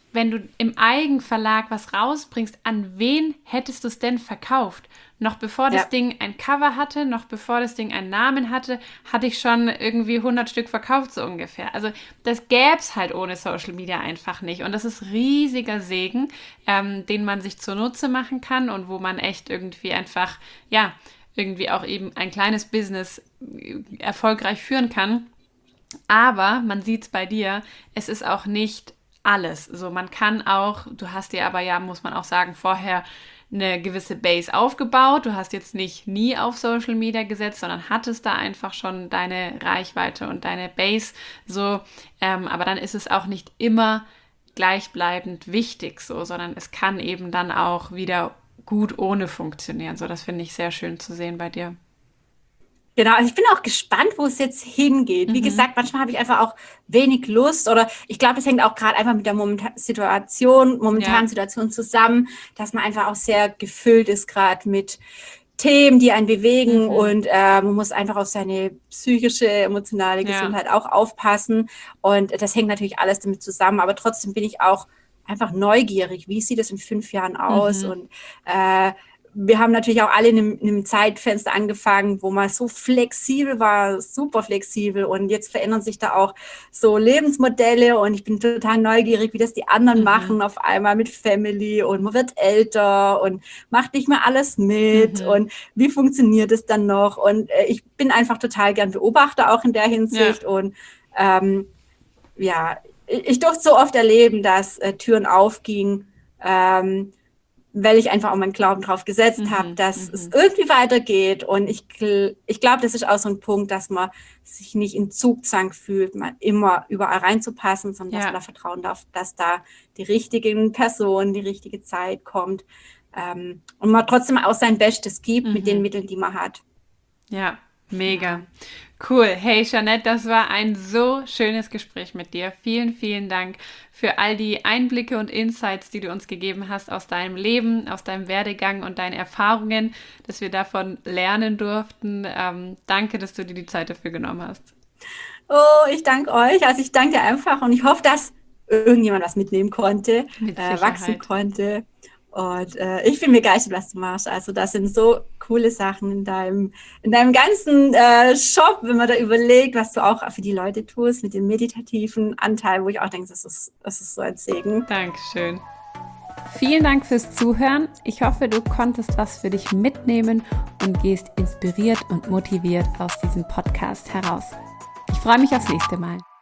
wenn du im Eigenverlag was rausbringst, an wen hättest du es denn verkauft? Noch bevor das Ja. Ding ein Cover hatte, noch bevor das Ding einen Namen hatte, hatte ich schon irgendwie hundert Stück verkauft, so ungefähr. Also das gäbe es halt ohne Social Media einfach nicht. Und das ist riesiger Segen, ähm, den man sich zunutze machen kann und wo man echt irgendwie einfach, ja, irgendwie auch eben ein kleines Business erfolgreich führen kann. Aber man sieht es bei dir, es ist auch nicht alles. So, man kann auch, du hast dir aber ja, muss man auch sagen, vorher eine gewisse Base aufgebaut. Du hast jetzt nicht nie auf Social Media gesetzt, sondern hattest da einfach schon deine Reichweite und deine Base. So, ähm, aber dann ist es auch nicht immer gleichbleibend wichtig, so, sondern es kann eben dann auch wieder gut ohne funktionieren. So, das finde ich sehr schön zu sehen bei dir. Genau, also ich bin auch gespannt, wo es jetzt hingeht. Wie Mhm. gesagt, manchmal habe ich einfach auch wenig Lust oder ich glaube, das hängt auch gerade einfach mit der momenta- Situation, momentanen Ja. Situation zusammen, dass man einfach auch sehr gefüllt ist gerade mit Themen, die einen bewegen Mhm. und äh, man muss einfach auf seine psychische, emotionale Ja. Gesundheit auch aufpassen und das hängt natürlich alles damit zusammen, aber trotzdem bin ich auch einfach neugierig, wie sieht es in fünf Jahren aus Mhm. und äh, wir haben natürlich auch alle in einem, in einem Zeitfenster angefangen, wo man so flexibel war, super flexibel. Und jetzt verändern sich da auch so Lebensmodelle. Und ich bin total neugierig, wie das die anderen Mhm. machen, auf einmal mit Family. Und man wird älter und macht nicht mehr alles mit. Mhm. Und wie funktioniert es dann noch? Und äh, ich bin einfach total gern Beobachter auch in der Hinsicht. Ja. Und ähm, ja, ich, ich durfte so oft erleben, dass äh, Türen aufgingen. Ähm, weil ich einfach auch meinen Glauben drauf gesetzt Mhm, habe, dass mhm. es irgendwie weitergeht. Und ich, gl- ich glaube, das ist auch so ein Punkt, dass man sich nicht in Zugzwang fühlt, man immer überall reinzupassen, sondern dass Ja. man da vertrauen darf, dass da die richtigen Personen, die richtige Zeit kommt. Ähm, und man trotzdem auch sein Bestes gibt mit den Mhm. Mitteln, die man hat. Ja, mega. Ja. Cool. Hey, Jeanette, das war ein so schönes Gespräch mit dir. Vielen, vielen Dank für all die Einblicke und Insights, die du uns gegeben hast aus deinem Leben, aus deinem Werdegang und deinen Erfahrungen, dass wir davon lernen durften. Ähm, danke, dass du dir die Zeit dafür genommen hast. Oh, ich danke euch. Also ich danke dir einfach und ich hoffe, dass irgendjemand was mitnehmen konnte, Mit äh, wachsen Sicherheit. konnte. Und äh, ich bin begeistert, was du machst. Also das sind so coole Sachen in deinem, in deinem ganzen äh, Shop, wenn man da überlegt, was du auch für die Leute tust, mit dem meditativen Anteil, wo ich auch denke, das ist, das ist so ein Segen. Dankeschön. Vielen Dank fürs Zuhören. Ich hoffe, du konntest was für dich mitnehmen und gehst inspiriert und motiviert aus diesem Podcast heraus. Ich freue mich aufs nächste Mal.